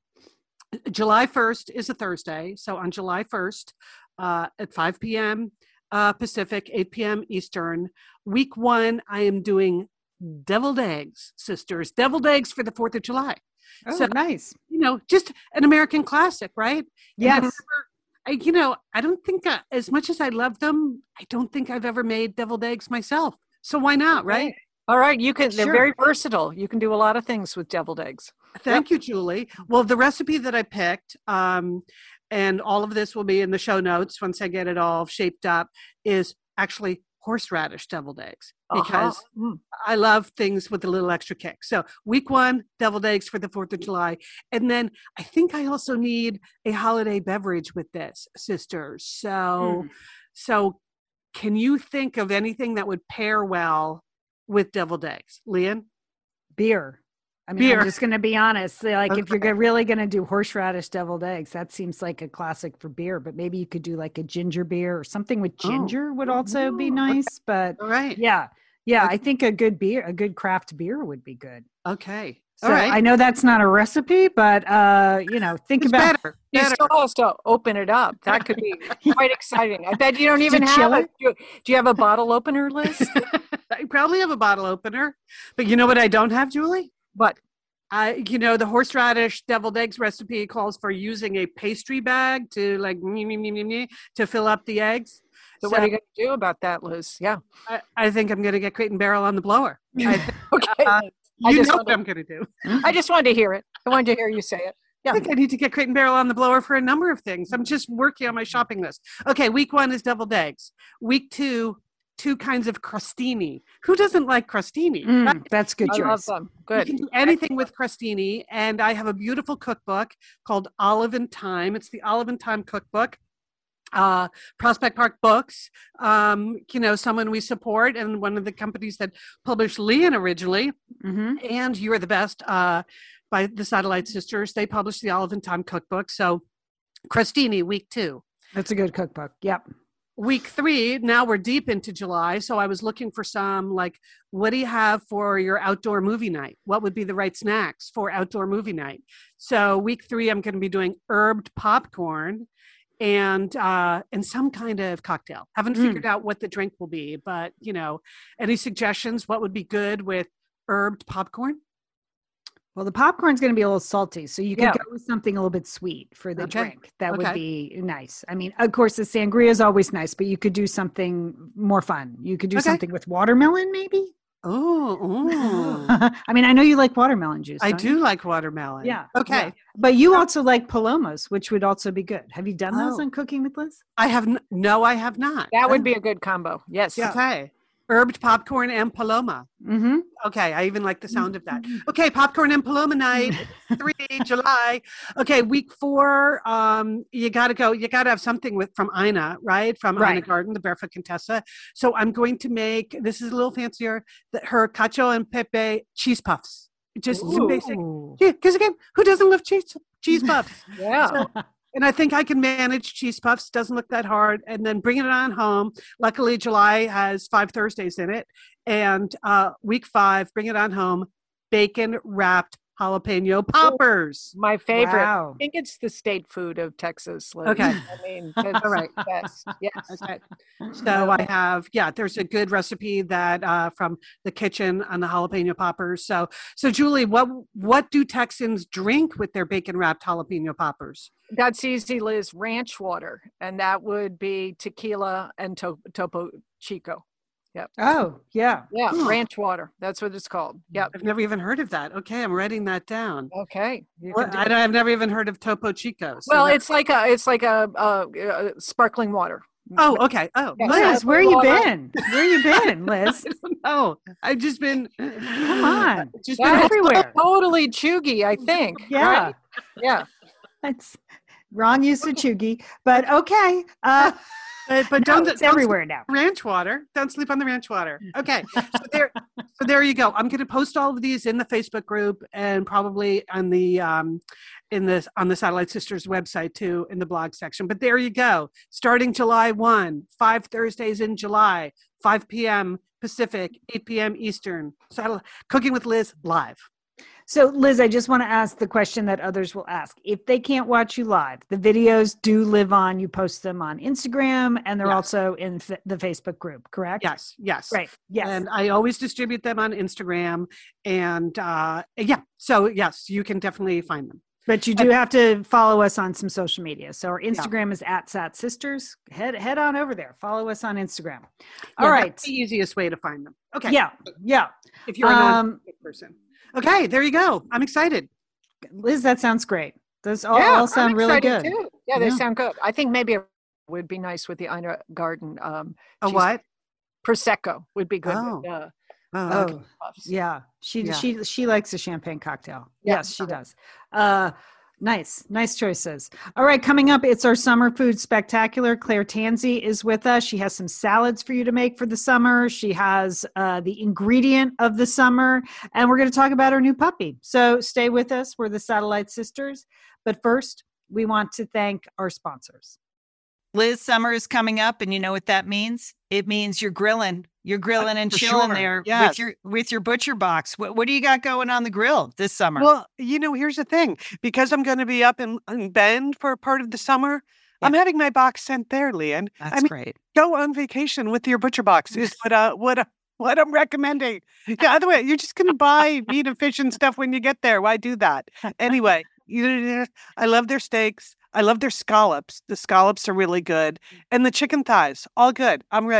July first is a Thursday. So on July first uh, at five p.m. Uh, Pacific, eight p.m. Eastern, week one, I am doing deviled eggs, sisters. Deviled eggs for the fourth of July. Oh, So, nice. you know, just an American classic, right? And Yes. remember, I, you know, I don't think, uh, as much as I love them, I don't think I've ever made deviled eggs myself. So why not, right? All right. You can, they're Sure. very versatile. You can do a lot of things with deviled eggs. Thank you, Julie. Well, the recipe that I picked, um, and all of this will be in the show notes once I get it all shaped up, is actually horseradish deviled eggs because Uh-huh. Mm. I love things with a little extra kick. So week one, deviled eggs for the fourth of July. And then I think I also need a holiday beverage with this, sisters. So, Mm. so can you think of anything that would pair well with deviled eggs? Leanne? Beer. I mean, Beer. I'm just going to be honest. Like, if you're Okay. go- really going to do horseradish deviled eggs, that seems like a classic for beer. But maybe you could do like a ginger beer or something with Oh. ginger would also be Oh, okay. nice. But All right. yeah, yeah, Okay. I think a good beer, a good craft beer would be good. Okay. So All right. I know that's not a recipe, but uh, you know, think It's about better. You better. still has to open it up. That could be quite exciting. I bet you don't even you have chill a. it? Do do you have a bottle opener, Liz? I probably have a bottle opener, but you know what I don't have, Julie? But I, you know, the horseradish deviled eggs recipe calls for using a pastry bag to like me, me, me, me, me, to fill up the eggs. so, what are you going to do about that, Liz? Yeah. I, I think I'm going to get Crate and Barrel on the blower. I think, Okay. uh, I you just know wanted- what I'm going to do. I just wanted to hear it. I wanted to hear you say it. Yeah. I think I need to get Crate and Barrel on the blower for a number of things. I'm just working on my shopping list. Okay, week one is deviled eggs. Week two, two kinds of crostini. Who doesn't like crostini? Mm, right? that's good I choice. love them. You Good. can do anything with crostini, and I have a beautiful cookbook called Olive and Thyme. It's the Olive and Thyme cookbook. Uh, Prospect Park Books, um, you know, someone we support, and one of the companies that published Leon originally, hmm and You're the Best uh, by the Satellite Sisters. They published the Olive and Thyme cookbook. So, crostini, week two. That's a good cookbook. Yep. Week three, now we're deep into July. So I was looking for some, like, what do you have for your outdoor movie night? What would be the right snacks for outdoor movie night? So week three, I'm going to be doing herbed popcorn and uh, and some kind of cocktail. Haven't Mm. figured out what the drink will be, but, you know, any suggestions? What would be good with herbed popcorn? Well, the popcorn's going to be a little salty, so you could Yeah. go with something a little bit sweet for the Okay. drink. That would Okay. be nice. I mean, of course, the sangria is always nice, but you could do something more fun. You could do Okay. something with watermelon, maybe. Oh, oh. I mean, I know you like watermelon juice. I don't do you? like watermelon. Yeah. Okay. yeah. But you also like palomas, which would also be good. Have you done those Oh. on Cooking with Liz? I have n- no, I have not. That would be a good combo. Yes. Okay. Herbed popcorn and paloma. Mm-hmm. Okay, I even like the sound of that. Okay, popcorn and paloma night, three July. Okay, week four. Um, you got to go. You got to have something with from Ina, right? From Ina Right. Garden, the Barefoot Contessa. So I'm going to make. This is a little fancier. The, her cacio and pepe cheese puffs. Just some basic. Ooh. Yeah, because again, who doesn't love cheese cheese puffs? Yeah. So- And I think I can manage cheese puffs. Doesn't look that hard. And then bringing it on home. Luckily, July has five Thursdays in it. And uh, week five, bring it on home. Bacon wrapped jalapeno poppers. My favorite. Wow. I think it's the state food of Texas. Liz. Okay. I mean, that's All right. the best. Yes. Okay. So I have, yeah, there's a good recipe that uh, from the kitchen on the jalapeno poppers. So, so Julie, what what do Texans drink with their bacon wrapped jalapeno poppers? That's easy, Liz. Ranch water. And that would be tequila and to- Topo Chico. Oh, yeah. Yeah. Huh. Ranch water. That's what it's called. Yep. I've never even heard of that. Okay, I'm writing that down. Okay. You What? can do I it. don't, I've never even heard of Topo Chico. so Well, that- it's like a, it's like a, uh uh sparkling water. oh, okay. Oh, Yeah. Liz, Liz, where you Water. been? Where you been, Liz? I don't know. I've just been. Come on. Just been That's everywhere. totally chuggy, I think. Yeah. right? Yeah. That's wrong use of chuggy, but okay. Uh, But, but no, don't, it's don't everywhere now. sleep on ranch water. Don't sleep on the ranch water. Okay. So there, so there you go. I'm going to post all of these in the Facebook group and probably on the um, in this on the Satellite Sisters website too in the blog section. But there you go. Starting July first, five Thursdays in July, five p.m. Pacific, eight p.m. Eastern. Satellite Cooking with Liz live. So, Liz, I just want to ask the question that others will ask. If they can't watch you live, the videos do live on. You post them on Instagram, and they're Yes. also in f- the Facebook group, correct? Yes. Yes. Right. Yes. And I always distribute them on Instagram. And uh, yeah, so yes, you can definitely find them. But you do have to follow us on some social media. So our Instagram is at Sat Sisters. Head head on over there. Follow us on Instagram. All Yeah, right. that's the easiest way to find them. Okay. Yeah. Yeah. If you're a Um, non person. Okay, there you go. I'm excited. Liz, that sounds great. Those all, yeah, all sound I'm really excited good. Too. Yeah, they Yeah. sound good. I think maybe it would be nice with the Ina Garden. Um, A she's- what? Prosecco would be good. Oh. With, uh, Oh, okay. Oh, puffs. yeah. She Yeah. she she likes a champagne cocktail. Yeah. Yes, she does. Uh Nice, nice choices. All right, coming up, it's our summer food spectacular. Claire Tansey is with us. She has some salads for you to make for the summer. She has uh, the ingredient of the summer, and we're going to talk about her new puppy. So stay with us. We're the Satellite Sisters. But first, we want to thank our sponsors. Liz, summer is coming up, and you know what that means? It means you're grilling. You're grilling and For chilling sure. there Yes. with your with your butcher box. What what do you got going on the grill this summer? Well, you know, here's the thing. Because I'm going to be up in, in Bend for part of the summer, I'm having my box sent there, Leanne. That's I mean, great. go on vacation with your butcher box is what uh, what uh, what I'm recommending. Yeah, other way, you're just going to buy meat and fish and stuff when you get there. Why do that? Anyway, you, I love their steaks. I love their scallops. The scallops are really good, and the chicken thighs, all good. I'm ready.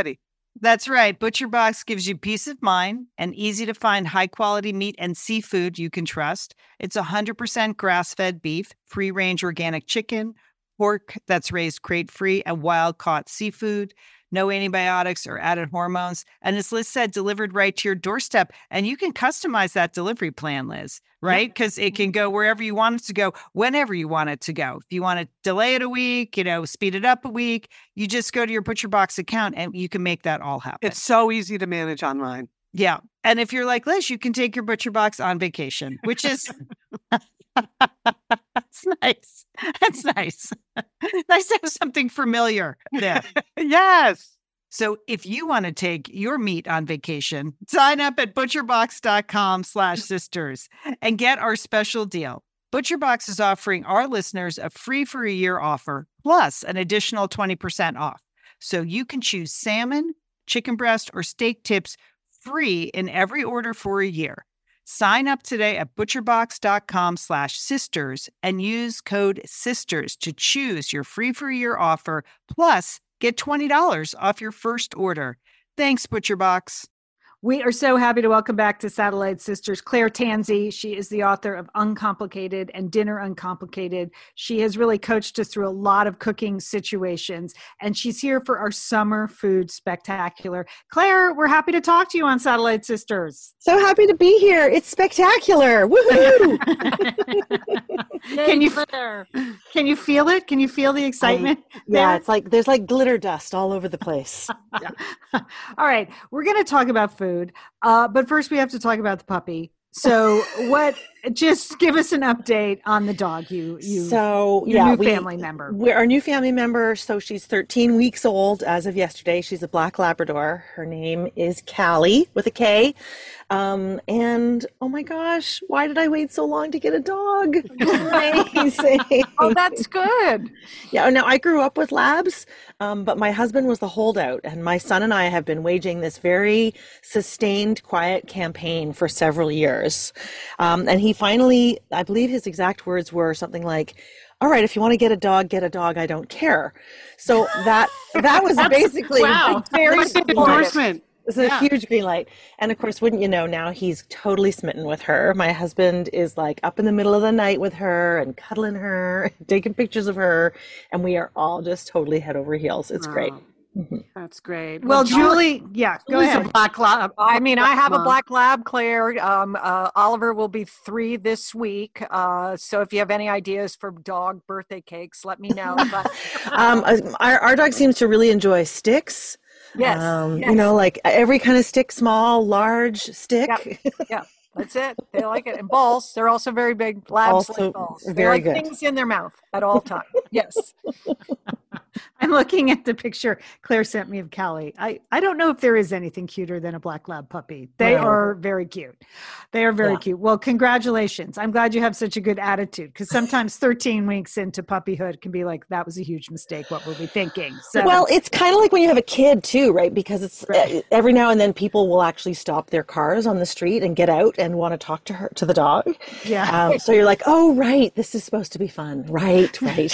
That's right. ButcherBox gives you peace of mind and easy to find high quality meat and seafood you can trust. It's one hundred percent grass fed beef, free range organic chicken, pork that's raised crate free, and wild caught seafood. No antibiotics or added hormones. And as Liz said, delivered right to your doorstep. And you can customize that delivery plan, Liz, right? Because it can go wherever you want it to go, whenever you want it to go. If you want to delay it a week, you know, speed it up a week, you just go to your ButcherBox account and you can make that all happen. It's so easy to manage online. Yeah. And if you're like Liz, you can take your ButcherBox on vacation, which is... That's nice. That's nice. Nice to have something familiar there. Yes. So if you want to take your meat on vacation, sign up at butcherbox.com slash sisters and get our special deal. ButcherBox is offering our listeners a free for a year offer plus an additional twenty percent off. So you can choose salmon, chicken breast, or steak tips free in every order for a year. Sign up today at butcherbox.com slash sisters and use code SISTERS to choose your free for a year offer, plus get twenty dollars off your first order. Thanks, ButcherBox. We are so happy to welcome back to Satellite Sisters Claire Tansey. She is the author of Uncomplicated and Dinner Uncomplicated. She has really coached us through a lot of cooking situations, and she's here for our summer food spectacular. Claire, we're happy to talk to you on Satellite Sisters. So happy to be here. It's spectacular. Woohoo! Can you can you feel it? Can you feel the excitement? I, yeah, it's like there's like glitter dust all over the place. All right, we're going to talk about food, uh, but first we have to talk about the puppy. So, what? Just give us an update on the dog. You, you. So, your yeah, new we, family member. We're our new family member. So she's thirteen weeks old as of yesterday. She's a black Labrador. Her name is Callie with a K. Um, and oh my gosh, why did I wait so long to get a dog? Amazing. Oh, that's good. Yeah. Now I grew up with labs, um, but my husband was the holdout, and my son and I have been waging this very sustained, quiet campaign for several years. Um, and he finally, I believe his exact words were something like, all right, if you want to get a dog, get a dog. I don't care. So that that was basically wow. very Endorsement. It's a Yeah. huge green light. And of course, wouldn't you know, now he's totally smitten with her. My husband is like up in the middle of the night with her and cuddling her, taking pictures of her. And we are all just totally head over heels. It's Oh, great. That's great. Well, Julie, yeah, go Julie's ahead. a black lab. I mean, I have a Mom. black lab, Claire. Um, uh, Oliver will be three this week. Uh, so if you have any ideas for dog birthday cakes, let me know. But Um, our, our dog seems to really enjoy sticks. yes, Um, yes. You know, like every kind of stick, small, large stick. yeah, that's it. They like it. And balls, they're also very big. Labs Also like balls. They very like good. things in their mouth at all times. Yes. I'm looking at the picture Claire sent me of Callie. I, I don't know if there is anything cuter than a black lab puppy. They No. are very cute. They are very Yeah. cute. Well, congratulations. I'm glad you have such a good attitude, because sometimes thirteen weeks into puppyhood can be like, that was a huge mistake. What were we thinking? So, Well, it's kind of like when you have a kid too, right? Because it's Right. uh, every now and then people will actually stop their cars on the street and get out and want to talk to her, to the dog. yeah. Um, so you're like, oh, right, this is supposed to be fun. Right, right.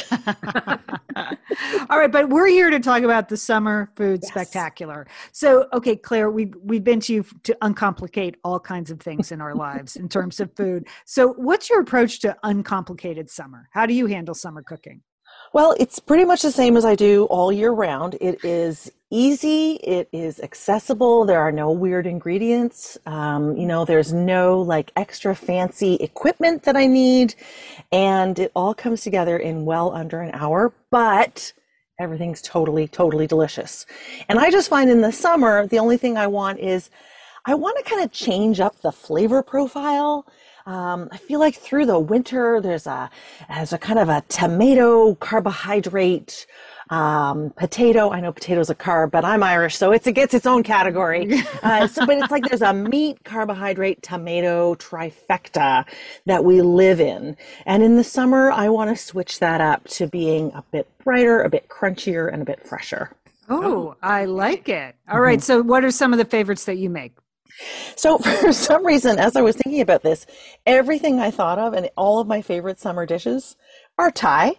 All right, but we're here to talk about the summer food Yes. spectacular. So, okay, Claire, we've we've been to you to uncomplicate all kinds of things in our lives in terms of food. So, what's your approach to uncomplicated summer? How do you handle summer cooking? Well, it's pretty much the same as I do all year round. It is easy. It is accessible. There are no weird ingredients. Um, you know, there's no like extra fancy equipment that I need. And it all comes together in well under an hour, but everything's totally, totally delicious. And I just find in the summer, the only thing I want is I want to kind of change up the flavor profile. Um, I feel like through the winter, there's a, there's a kind of a tomato carbohydrate, um, potato. I know potato's a carb, but I'm Irish, so it's, it gets its own category. Uh, so, but it's like there's a meat, carbohydrate, tomato trifecta that we live in. And in the summer, I want to switch that up to being a bit brighter, a bit crunchier, and a bit fresher. Oh, I like it. All right, so what are some of the favorites that you make? So for some reason, as I was thinking about this, everything I thought of and all of my favorite summer dishes are Thai.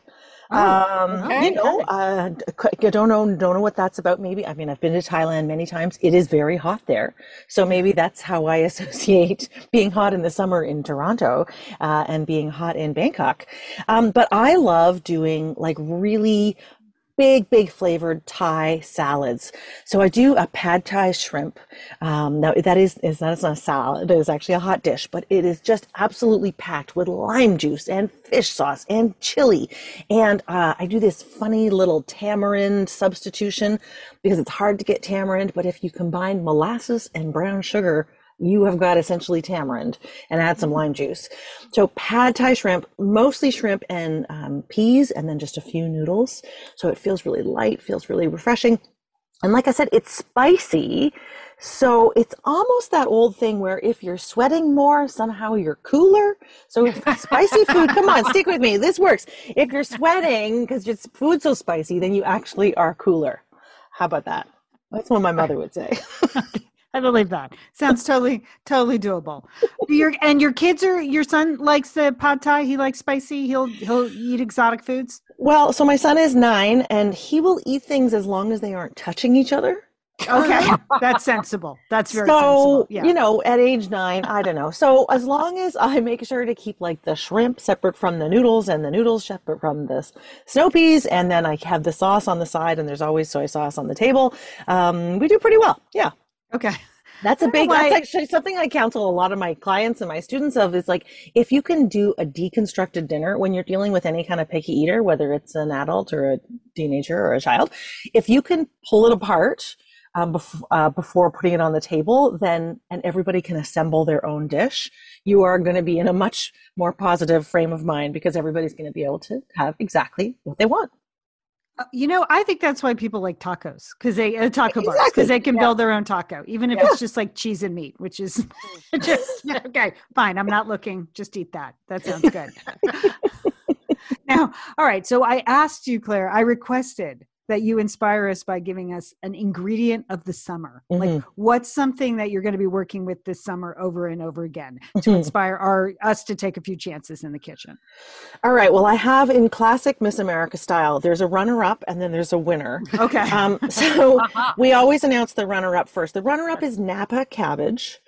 Um, okay. you know, uh, I don't know, don't know what that's about. Maybe, I mean, I've been to Thailand many times. It is very hot there. So maybe that's how I associate being hot in the summer in Toronto, uh, and being hot in Bangkok. Um, but I love doing like really big, big flavored Thai salads. So I do a pad Thai shrimp. Um, now that is, is not, it's not a salad. It is actually a hot dish, but it is just absolutely packed with lime juice and fish sauce and chili. And uh, I do this funny little tamarind substitution because it's hard to get tamarind, but if you combine molasses and brown sugar, you have got essentially tamarind, and add some lime juice. So pad Thai shrimp, mostly shrimp and um, peas, and then just a few noodles. So it feels really light, feels really refreshing. And like I said, it's spicy. So it's almost that old thing where if you're sweating more, somehow you're cooler. So if spicy food, come on, stick with me. This works. If you're sweating because your food's so spicy, then you actually are cooler. How about that? That's what my mother would say. I believe that. Sounds totally, totally doable. Your and your kids are. Your son likes the pad Thai. He likes spicy. He'll he'll eat exotic foods. Well, so my son is nine, and he will eat things as long as they aren't touching each other. Okay, that's sensible. That's very so, sensible. Yeah. You know, at age nine, I don't know. So as long as I make sure to keep like the shrimp separate from the noodles and the noodles separate from the snow peas, and then I have the sauce on the side, and there's always soy sauce on the table, um, we do pretty well. Yeah. Okay. That's a big, why- that's actually something I counsel a lot of my clients and my students of is like, if you can do a deconstructed dinner when you're dealing with any kind of picky eater, whether it's an adult or a teenager or a child, if you can pull it apart um, bef- uh, before putting it on the table, then, and everybody can assemble their own dish, you are going to be in a much more positive frame of mind because everybody's going to be able to have exactly what they want. Uh, You know, I think that's why people like tacos because they uh, taco bars Exactly. because they can Yeah. build their own taco, even if Yeah. it's just like cheese and meat, which is just okay. Fine, I'm not looking. Just eat that. That sounds good. Now, all right. So I asked you, Claire. I requested that you inspire us by giving us an ingredient of the summer. Like, Mhm. what's something that you're going to be working with this summer over and over again to Mhm. inspire our us to take a few chances in the kitchen? All right. Well, I have in classic Miss America style, there's a runner-up and then there's a winner. Okay. Um, so we always announce the runner-up first. The runner-up is Napa cabbage.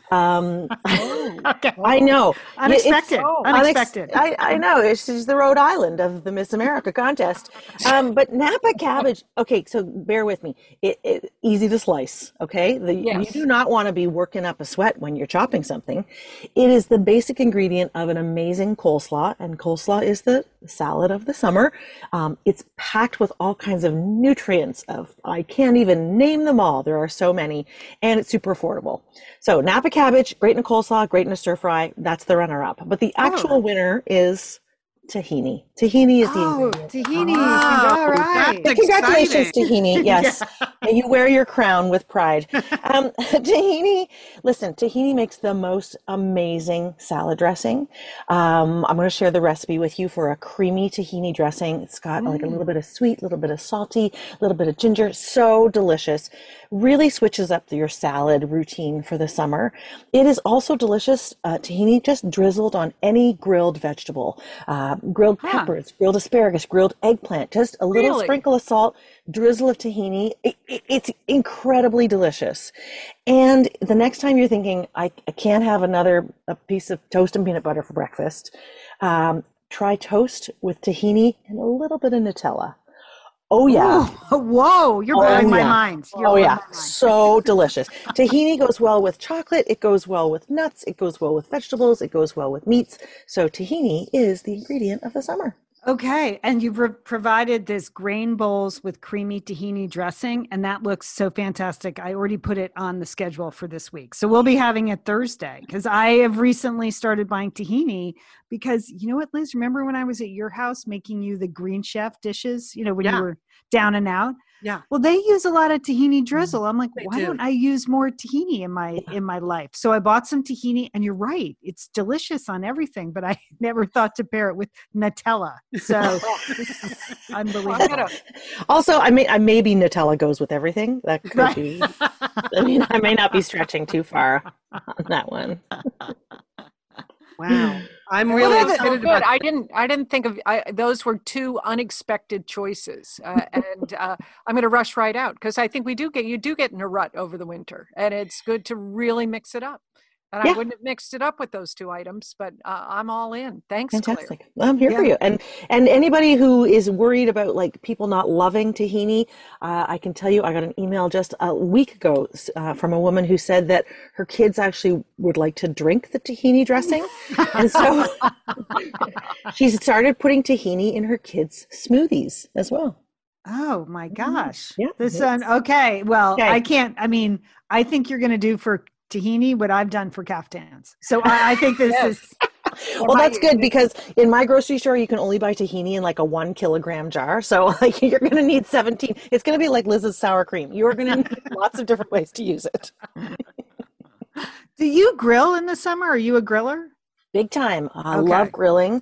Um, Okay. I know. Unexpected. It's- Unexpected. Unex- I, I know. It's just the Rhode Island of the Miss America contest. Um, but Napa cabbage, okay, so bear with me. It, it easy to slice, okay? The, Yes. You do not want to be working up a sweat when you're chopping something. It is the basic ingredient of an amazing coleslaw, and coleslaw is the salad of the summer. Um, it's packed with all kinds of nutrients of, I can't even name them all. There are so many, and it's super affordable. So Napa cabbage, great in a coleslaw, great in a stir fry. That's the runner-up. But the actual winner is tahini. Tahini is the Oh, ingredient. tahini. Wow, All right. that's Congratulations, exciting. tahini. Yes. May you wear your crown with pride. Um, tahini, listen, tahini makes the most amazing salad dressing. Um, I'm going to share the recipe with you for a creamy tahini dressing. It's got like a little bit of sweet, a little bit of salty, a little bit of ginger. So delicious. Really switches up your salad routine for the summer. It is also delicious. Uh, tahini just drizzled on any grilled vegetable, uh, grilled Huh. peppers, grilled asparagus, grilled eggplant, just a little Really? sprinkle of salt, drizzle of tahini. It, it, it's incredibly delicious. And the next time you're thinking, I, I can't have another a piece of toast and peanut butter for breakfast, um, try toast with tahini and a little bit of Nutella. Oh, yeah. Oh, whoa, you're Oh, blowing my yeah. mind. You're Oh, blowing yeah. my mind. So delicious. Tahini goes well with chocolate. It goes well with nuts. It goes well with vegetables. It goes well with meats. So tahini is the ingredient of the summer. Okay. And you've pro- provided this grain bowls with creamy tahini dressing, and that looks so fantastic. I already put it on the schedule for this week. So we'll be having it Thursday because I have recently started buying tahini because you know what, Liz? Remember when I was at your house making you the Green Chef dishes, you know, when Yeah. you were down and out? Yeah. Well, they use a lot of tahini drizzle. I'm like, They why do. don't I use more tahini in my in my life? So I bought some tahini, and you're right, it's delicious on everything. But I never thought to pair it with Nutella. So this is unbelievable. I'm gonna- Also, I may, I maybe Nutella goes with everything. That could Right. be. I mean, I may not be stretching too far on that one. Wow. I'm Well, really that's so excited good. about. I didn't. I didn't think of I, those were two unexpected choices, uh, and uh, I'm going to rush right out because I think we do get you do get in a rut over the winter, and it's good to really mix it up. And I Yeah. wouldn't have mixed it up with those two items, but uh, I'm all in. Thanks, Claire. Fantastic. I'm here for Yeah. you. And and anybody who is worried about like people not loving tahini, uh, I can tell you I got an email just a week ago uh, from a woman who said that her kids actually would like to drink the tahini dressing. And so she's started putting tahini in her kids' smoothies as well. Oh my gosh. Yeah, This it's- one. Okay. Well, Okay. I can't. I mean, I think you're going to do for tahini what I've done for kaftans. So I, I think this Yes. is. Well, that's good because in my grocery store, you can only buy tahini in like a one kilogram jar. So like you're going to need seventeen. It's going to be like Liz's sour cream. You're going to need lots of different ways to use it. Do you grill in the summer? Are you a griller? Big time. I Okay. love grilling.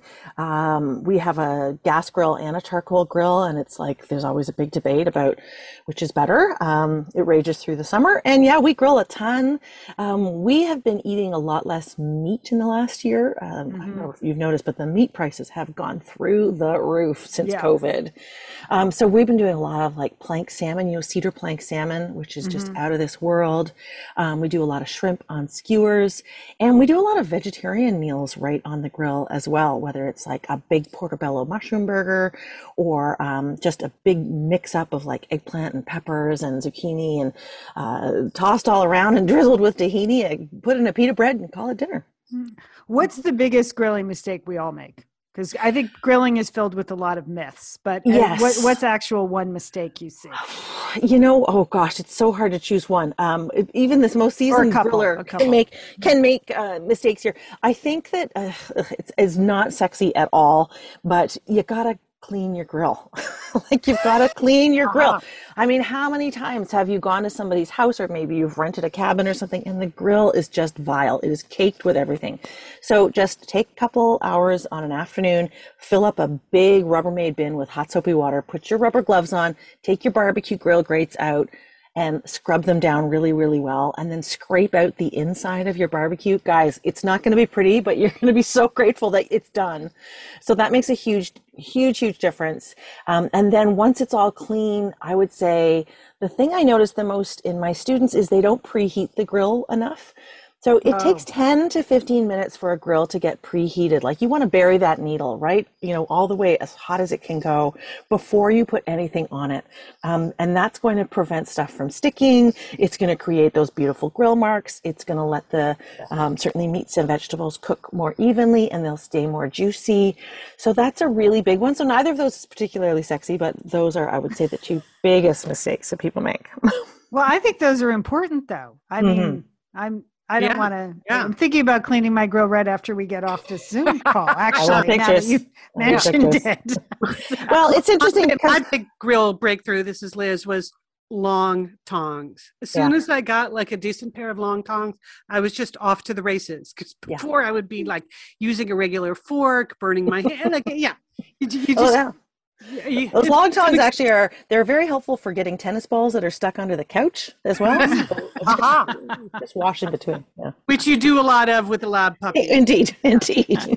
Um, we have a gas grill and a charcoal grill, and it's like there's always a big debate about which is better. Um, it rages through the summer, and yeah, we grill a ton. Um, we have been eating a lot less meat in the last year. Um, I don't know if you've noticed, but the meat prices have gone through the roof since Yeah. COVID. Um, so we've been doing a lot of like plank salmon, you know, cedar plank salmon, which is just Mhm. out of this world. Um, we do a lot of shrimp on skewers, and we do a lot of vegetarian meals right on the grill as well, whether it's like a big portobello mushroom burger or um, just a big mix up of like eggplant and peppers and zucchini and uh, tossed all around and drizzled with tahini, and put in a pita bread and call it dinner. What's the biggest grilling mistake we all make? Because I think grilling is filled with a lot of myths, but uh, Yes. what, what's actual one mistake you see? You know, oh gosh, it's so hard to choose one. Um, it- even this most seasoned couple, griller a couple. can make can make uh, mistakes here. I think that uh, it's, it's not sexy at all, but you gotta clean your grill. Like you've got to clean your grill. Uh-huh. I mean, how many times have you gone to somebody's house, or maybe you've rented a cabin or something, and the grill is just vile. It is caked with everything. So just take a couple hours on an afternoon, fill up a big Rubbermaid bin with hot soapy water, put your rubber gloves on, take your barbecue grill grates out, and scrub them down really, really well, and then scrape out the inside of your barbecue. Guys, it's not going to be pretty, but you're going to be so grateful that it's done. So that makes a huge, huge, huge difference. Um, and then once it's all clean, I would say the thing I notice the most in my students is they don't preheat the grill enough. So it Oh. takes ten to fifteen minutes for a grill to get preheated. Like you want to bury that needle, right? You know, all the way as hot as it can go before you put anything on it. Um, and that's going to prevent stuff from sticking. It's going to create those beautiful grill marks. It's going to let the, um, certainly meats and vegetables cook more evenly, and they'll stay more juicy. So that's a really big one. So neither of those is particularly sexy, but those are, I would say, the two biggest mistakes that people make. Well, I think those are important, though. I Mhm. mean, I'm. I don't Yeah, want to. yeah. I'm thinking about cleaning my grill right after we get off this Zoom call. Actually, now that pictures. you I want mentioned pictures. it. Well, it's interesting My- because my big grill breakthrough, this is Liz, was long tongs. As soon Yeah. as I got like a decent pair of long tongs, I was just off to the races. Because Yeah. before I would be like using a regular fork, burning my hand. Like, yeah, you, ju- you oh, just yeah. you- you- Those it's- long it's tongs an ex- actually are, they're very helpful for getting tennis balls that are stuck under the couch as well. So Aha. just, just wash in between. Yeah. which you do a lot of with the lab puppy. Indeed, indeed.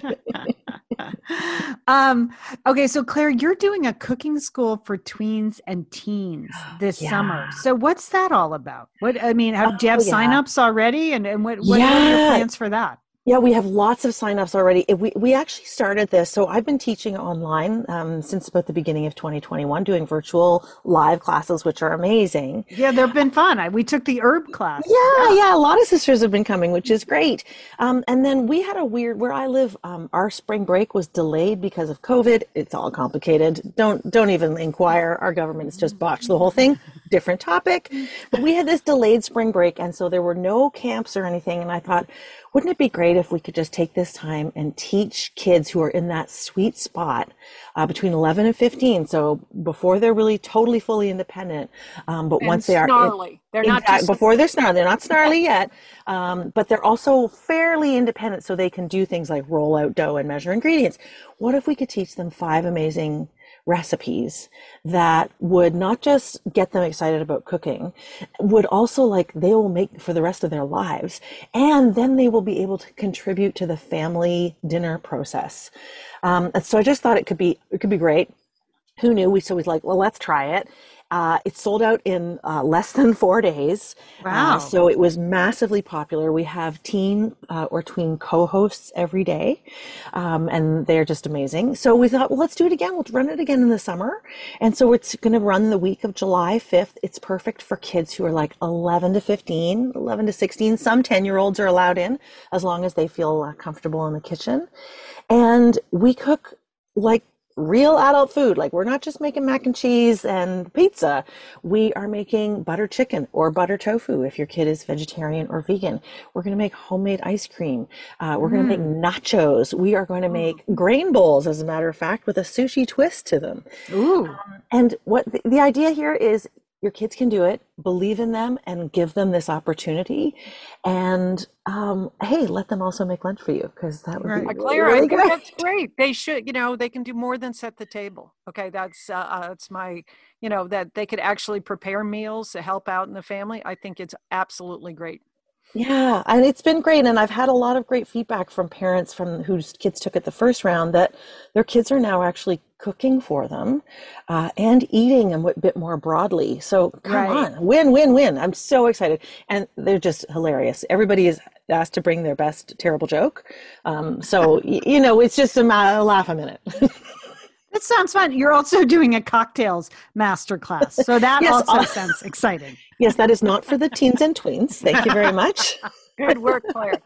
um, okay, so Claire, you're doing a cooking school for tweens and teens this Yeah. summer. So what's that all about? What I mean, have, do you have Oh, yeah. signups already? And, and what, what, what are your Yeah. plans for that? Yeah, we have lots of signups already. It- We we actually started this. So I've been teaching online um, since about the beginning of twenty twenty-one, doing virtual live classes, which are amazing. Yeah, they've been fun. I, we took the herb class. Yeah, yeah, a lot of sisters have been coming, which is great. Um, and then we had a weird, where I live, um, our spring break was delayed because of COVID. It's all complicated. Don't don't even inquire. Our government has just botched the whole thing. Different topic. But we had this delayed spring break, and so there were no camps or anything. And I thought, wouldn't it be great if we could just take this time and teach kids who are in that sweet spot uh, between eleven and fifteen, so before they're really totally fully independent, um, but And once they are in- snarly. They're not Exact- just before they're snarly. They're not snarly yet, um, but they're also fairly independent, so they can do things like roll out dough and measure ingredients. What if we could teach them five amazing recipes that would not just get them excited about cooking, would also like they will make for the rest of their lives. And then they will be able to contribute to the family dinner process. Um, and so I just thought it could be, it could be great. Who knew? We so we was like, well, let's try it. Uh, it sold out in uh, less than four days. Wow. Uh, so it was massively popular. We have teen uh, or tween co-hosts every day, um, and they're just amazing. So we thought, well, let's do it again. We'll run it again in the summer. And so it's going to run the week of July fifth. It's perfect for kids who are like eleven to fifteen, eleven to sixteen. Some ten-year-olds are allowed in as long as they feel uh, comfortable in the kitchen. And we cook like real adult food. Like we're not just making mac and cheese and pizza. We are making butter chicken or butter tofu if your kid is vegetarian or vegan. We're going to make homemade ice cream. Uh, we're mm. going to make nachos. We are going to make grain bowls, as a matter of fact, with a sushi twist to them. Ooh. Um, and what the, the idea here is your kids can do it, believe in them, and give them this opportunity. And um, hey, let them also make lunch for you, because that would right. be Claire, really, I really think great. that's great. They should, you know, they can do more than set the table. Okay, that's uh, that's my, you know, that they could actually prepare meals to help out in the family. I think it's absolutely great. Yeah, and it's been great. And I've had a lot of great feedback from parents from whose kids took it the first round that their kids are now actually cooking for them uh, and eating a bit more broadly. So come Right. on, win, win, win. I'm so excited. And they're just hilarious. Everybody is asked to bring their best terrible joke. Um, so, y- you know, it's just a, ma- a laugh a minute. That sounds fun. You're also doing a cocktails masterclass. So that Yes, also uh, sounds exciting. Yes, that is not for the teens and tweens. Thank you very much. Good work, Claire.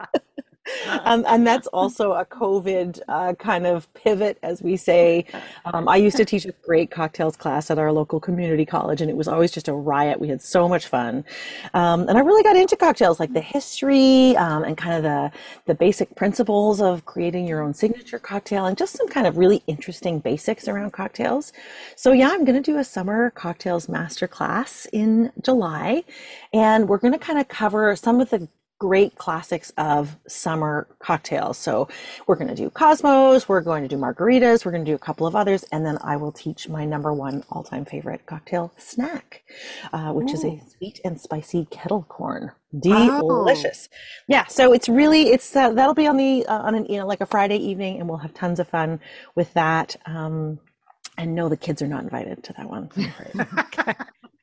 Um, and that's also a COVID uh, kind of pivot, as we say. Um, I used to teach a great cocktails class at our local community college, and it was always just a riot. We had so much fun. Um, and I really got into cocktails, like the history um, and kind of the, the basic principles of creating your own signature cocktail and just some kind of really interesting basics around cocktails. So yeah, I'm going to do a summer cocktails masterclass in July, and we're going to kind of cover some of the great classics of summer cocktails. So we're going to do Cosmos, we're going to do margaritas, we're going to do a couple of others, and then I will teach my number one all-time favorite cocktail snack, uh, which Ooh. is a sweet and spicy kettle corn. Delicious. Oh. Yeah, so it's really, it's uh, that'll be on the, uh, on an, you know, like a Friday evening, and we'll have tons of fun with that. Um, and no, the kids are not invited to that one. Okay.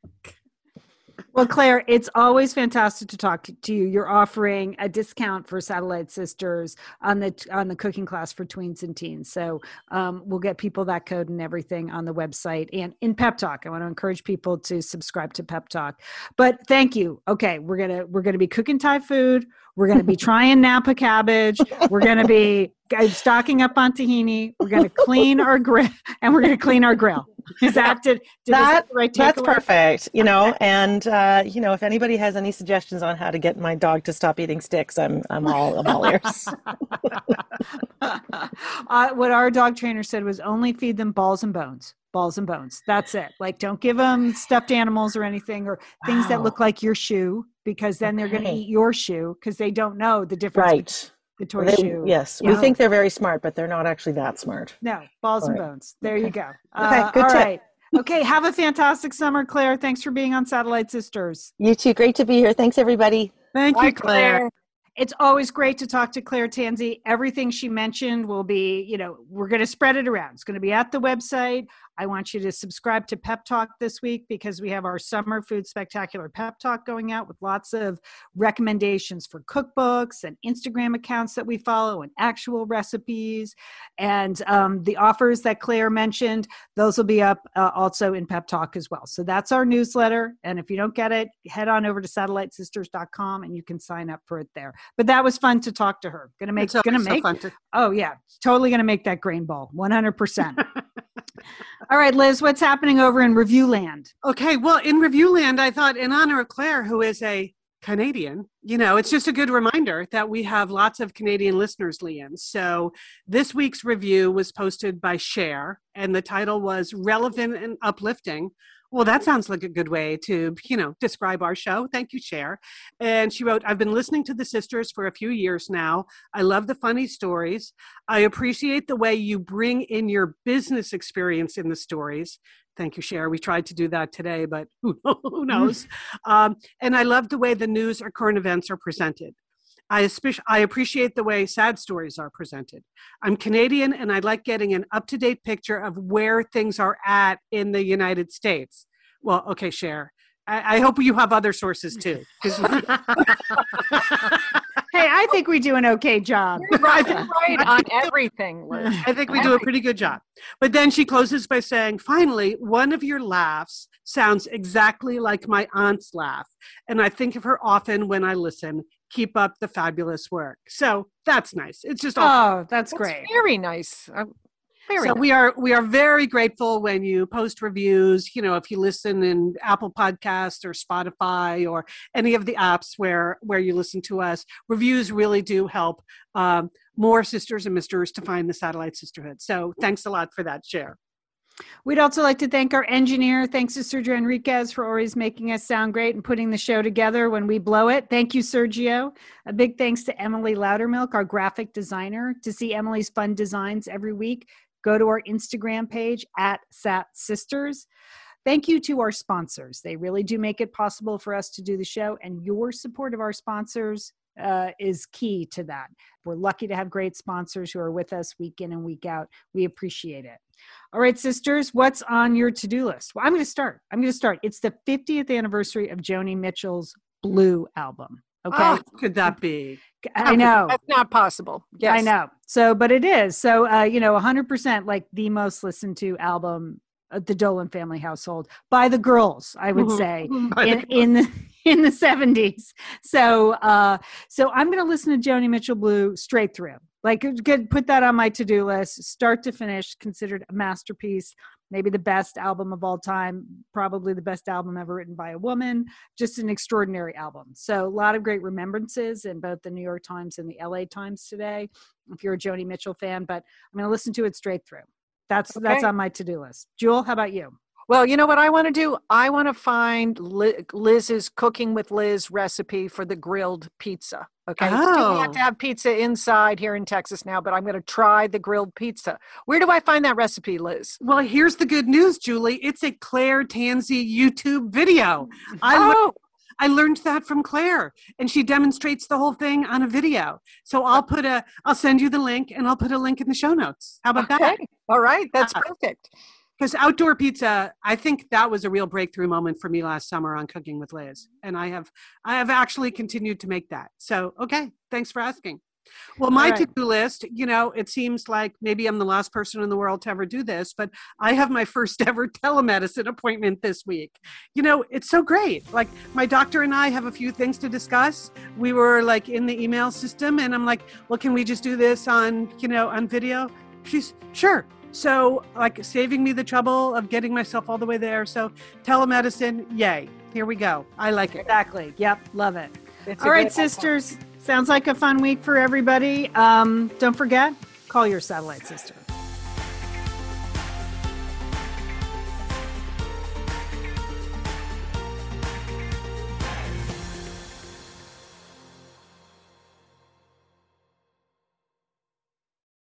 Well, Claire, it's always fantastic to talk to you. You're offering a discount for Satellite Sisters on the on the cooking class for tweens and teens. So um, we'll get people that code and everything on the website and in Pep Talk. I want to encourage people to subscribe to Pep Talk. But thank you. Okay, we're gonna we're gonna be cooking Thai food. We're going to be trying Napa cabbage. We're going to be stocking up on tahini. We're going to clean our grill, and we're going to clean our grill. Is that did, did that, the right that's takeaway? perfect. You know, and uh, you know, if anybody has any suggestions on how to get my dog to stop eating sticks, I'm I'm all I'm all ears. uh, what our dog trainer said was only feed them balls and bones. Balls and bones. That's it. Like, don't give them stuffed animals or anything or things wow. that look like your shoe, because then okay. they're going to eat your shoe because they don't know the difference. Right. The toy they, shoe. Yes. Yeah. We think they're very smart, but they're not actually that smart. No, balls all and right. bones. There okay. you go. Okay, Uh, good all tip. right. Okay. Have a fantastic summer, Claire. Thanks for being on Satellite Sisters. You too. Great to be here. Thanks, everybody. Thank Bye, you, Claire. Claire. It's always great to talk to Claire Tansey. Everything she mentioned will be, you know, we're going to spread it around. It's going to be at the website. I want you to subscribe to Pep Talk this week because we have our Summer Food Spectacular Pep Talk going out with lots of recommendations for cookbooks and Instagram accounts that we follow and actual recipes. And um, the offers that Claire mentioned, those will be up uh, also in Pep Talk as well. So that's our newsletter. And if you don't get it, head on over to satellite sisters dot com and you can sign up for it there. But that was fun to talk to her. Gonna make, gonna so make, fun to- oh yeah, totally gonna make that grain bowl, one hundred percent. All right, Liz, what's happening over in Review Land? Okay, well, in Review Land, I thought in honor of Claire, who is a Canadian, you know, it's just a good reminder that we have lots of Canadian listeners, Leanne. So this week's review was posted by Cher, and the title was Relevant and Uplifting Well, that sounds like a good way to, you know, describe our show. Thank you, Cher. And she wrote, I've been listening to the sisters for a few years now. I love the funny stories. I appreciate the way you bring in your business experience in the stories. Thank you, Cher. We tried to do that today, but who, who knows? um, and I love the way the news or current events are presented. I, espe- I appreciate the way sad stories are presented. I'm Canadian, and I like getting an up-to-date picture of where things are at in the United States. Well, okay, Cher. I, I hope you have other sources too. Hey, I think we do an okay job. You're right, right on everything, Liz. I think we do a pretty good job. But then she closes by saying, finally, one of your laughs sounds exactly like my aunt's laugh. And I think of her often when I listen. Keep up the fabulous work. So that's nice. It's just all Oh, that's great. Very nice. Uh, very so nice. we are we are very grateful when you post reviews. You know, if you listen in Apple Podcasts or Spotify or any of the apps where where you listen to us, reviews really do help um, more sisters and misters to find the Satellite Sisterhood. So thanks a lot for that, Cher. We'd also like to thank our engineer. Thanks to Sergio Enriquez for always making us sound great and putting the show together when we blow it. Thank you, Sergio. A big thanks to Emily Loudermilk, our graphic designer. To see Emily's fun designs every week, go to our Instagram page at Sat Sisters. Thank you to our sponsors. They really do make it possible for us to do the show, and your support of our sponsors Uh, is key to that. We're lucky to have great sponsors who are with us week in and week out. We appreciate it. All right, sisters, what's on your to-do list? Well, I'm going to start. I'm going to start. It's the fiftieth anniversary of Joni Mitchell's Blue album. Okay. Oh, could that be? I know. That's not possible. Yes. I know. So, but it is. So, uh, you know, one hundred percent like the most listened to album of the Dolan family household by the girls, I would say, By the in, in the in the seventies. So, uh, so I'm going to listen to Joni Mitchell Blue straight through. Like, good, put that on my to-do list, start to finish. Considered a masterpiece, maybe the best album of all time, probably the best album ever written by a woman. Just an extraordinary album. So, a lot of great remembrances in both the New York Times and the L A Times today. If you're a Joni Mitchell fan, but I'm going to listen to it straight through. That's Okay. that's on my to-do list. Jewel, how about you? Well, you know what I want to do? I want to find Li- Liz's Cooking with Liz recipe for the grilled pizza. Okay. It's too Oh. hot to have pizza inside here in Texas now, but I'm going to try the grilled pizza. Where do I find that recipe, Liz? Well, here's the good news, Julie. It's a Claire Tansey YouTube video. I learned Oh, I learned that from Claire, and she demonstrates the whole thing on a video. So I'll put a, I'll send you the link, and I'll put a link in the show notes. How about that? okay. All right. That's Uh, perfect. Because outdoor pizza, I think that was a real breakthrough moment for me last summer on Cooking with Liz, and I have, I have actually continued to make that. So okay, thanks for asking. Well, my All right. to-do list, you know, it seems like maybe I'm the last person in the world to ever do this, but I have my first ever telemedicine appointment this week. You know, it's so great. Like, my doctor and I have a few things to discuss. We were like in the email system, and I'm like, well, can we just do this on, you know, on video? She's sure. So, like, saving me the trouble of getting myself all the way there. So, telemedicine, yay. Here we go. I like it. Exactly. Yep. Love it. It's a All right, great idea. sisters. Sounds like a fun week for everybody. Um, don't forget, call your satellite sister.